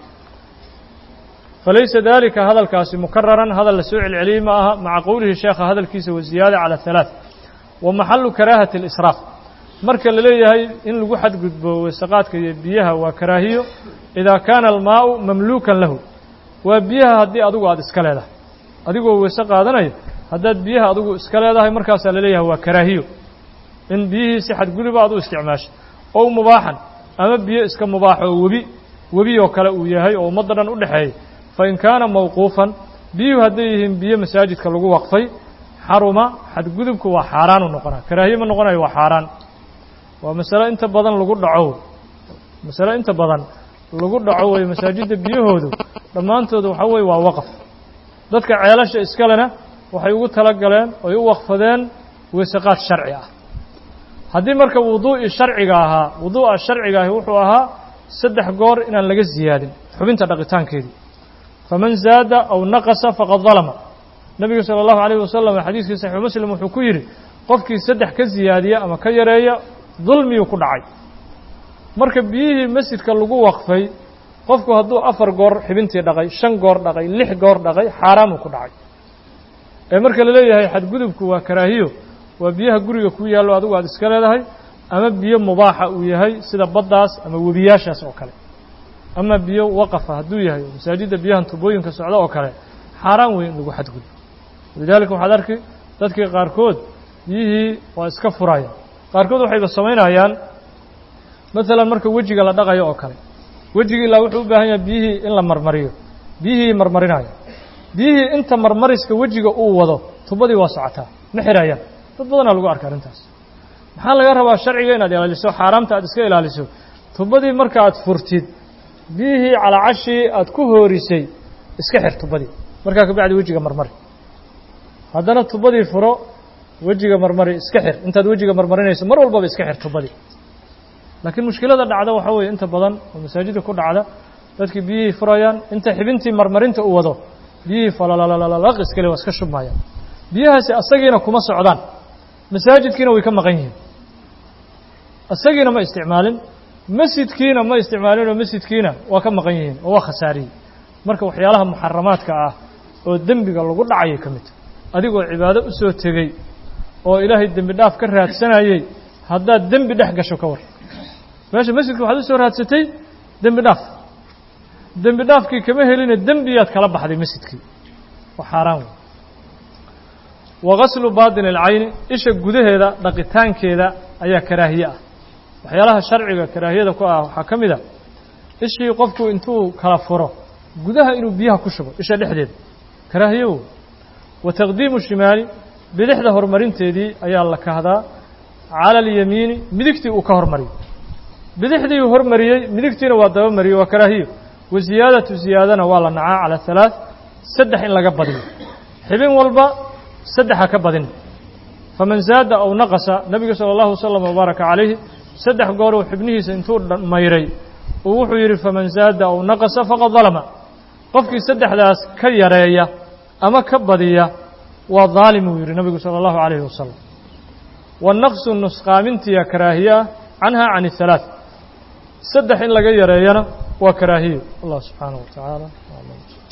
falaysa dalika hadalkaasi mukararan hadal la soo celceliyey ma aha maca qowlihi sheekha hadalkiisa wa ziyaada cala halaaث wa maxalu karaahati اlisraaf marka la leeyahay in lagu xadgudbo weesaqaadka iyo biyaha waa karaahiyo idaa kaana almaa'u mamluukan lahu waa biyaha haddii adigu aada iska leedahay adigoo weese qaadanayo haddaad biyaha adigu iska leedahay markaasaa la leeyahay waa karaahiyo in biyihii si xadguduba aad u isticmaasho ow mubaaxan ama biyo iska mubaaxo oo webi webi oo kale uu yahay oo ummadda dhan u dhexeeya fa in kaana mawquufan biyuhu hadday yihiin biyo masaajidka lagu waqfay xaruma xadgudubku waa xaaraan u noqonaa karaahiye ma noqonayo waa xaaraan waa masale inta badan lagu dhaco masale inta badan lagu dhaco way masaajidda biyahoodu dhammaantooda waxaa weye waa waqf dadka ceelasha iskalena waxay ugu tala galeen oy u waqfadeen weesaqaad sharci ah haddii marka wuduu'ii sharciga ahaa wuduu'a sharciga ahi wuxuu ahaa saddex goor inaan laga ziyaadin xubinta dhaqitaankeedii faman zaada aw naqasa faqad dalama nebigu sala allahu calayh wasalam xadiiskii saxiixu muslim wuxuu ku yidhi qofkii saddex ka ziyaadiya ama ka yareeya dulmiyuu ku dhacay marka biyihii masjidka lagu waqfay qofku hadduu afar goor xibintii dhaqay shan goor dhaqay lix goor dhaqay xaaraamuu ku dhacay ee marka la leeyahay xadgudubku waa karaahiyo waa biyaha guriga ku yaallo adigu aad iska leedahay ama biyo mubaaxa uu yahay sida baddaas ama webiyaashaas oo kale ama biyo waqafa hadduu yahay masaajidda biyahan tubooyinka socda oo kale xaaraan weyn in lagu xadgudbo walidaalika waxaad arki dadkii qaarkood biyihii waa iska furaya qaarkood waxayba samaynayaan maalan marka wejiga la dhaqayo oo kale wejigii ilaa wuxuu u baahan yahay biyihii in la marmariyo biyihii marmarinayo biyihii inta marmariska wejiga uu wado tubadii waa socotaa ma xirayaan dad badanaa lagu arka arrintaas maxaa laga rabaa sharciga inaad ilaaliso xaaraamta aad iska ilaaliso tubadii marka aad furtid biyihii calaacashii aad ku hoorisay iska xir tubadii markaa kabacdi wejiga marmari haddana tubadii furo wejiga marmari iska xir intaad wejiga marmarinayso mar walbaba iska xir tubadii laakiin mushkilada dhacda waxaa weeye inta badan oo masaajida ku dhacda dadkii biyihii furayaan inta xibintii marmarinta u wado biyihii falalalalaq iskale waa iska shubmayaan biyahaasi asagiina kuma socdaan masaajidkiina way ka maqan yihiin asagiina ma isticmaalin masjidkiina ma isticmaalin oo masjidkiina waa ka maqan yihiin oo waa khasaariyey marka waxyaalaha muxaramaadka ah oo dembiga lagu dhacayay ka mid adigoo cibaado u soo tegey oo ilaahay dembi dhaaf ka raadsanayey haddaad dembi dhex gasho ka war meesha masjidka waxaad u soo raadsatay dembi dhaaf dembi dhaafkii kama heline dembiyaad kala baxday masjidkii waa xaaraan wey wa gaslu baatini alcayni isha gudaheeda dhaqitaankeeda ayaa karaahiye ah waxyaalaha sharciga karaahiyada ku ah waxaa ka mid a ishii qofku intuu kala furo gudaha inuu biyaha ku shubo isha dhexdeeda karaahiye wey wa taqdiimu shimaali bidixda horumarinteedii ayaa la kahdaa cala alyamiini midigtii uu ka hormariyey bidixdii uu hormariyey midigtiina waa dabamariyey waa karaahiyo wa ziyaadatu ziyaadana waa la nacaa cala halaaث saddex in laga badiyo xibin walba saddexa ka badin faman zaada aw naqasa nebigu salى اllahu wasalam wabaaraka calayhi saddex goor uu xibnihiisa intuu mayray uu wuxuu yidhi faman zaada aw naqasa faqad dalama qofkii saddexdaas ka yareeya ama ka badiya waa daalim uu yidhi nebigu salى اllahu عalayhi wasalam wanaqsu nusqaamintiya karaahiye ah canha can الhalaaث saddex in laga yareeyana waa karaahiyo allah subxaanaه wa tacaala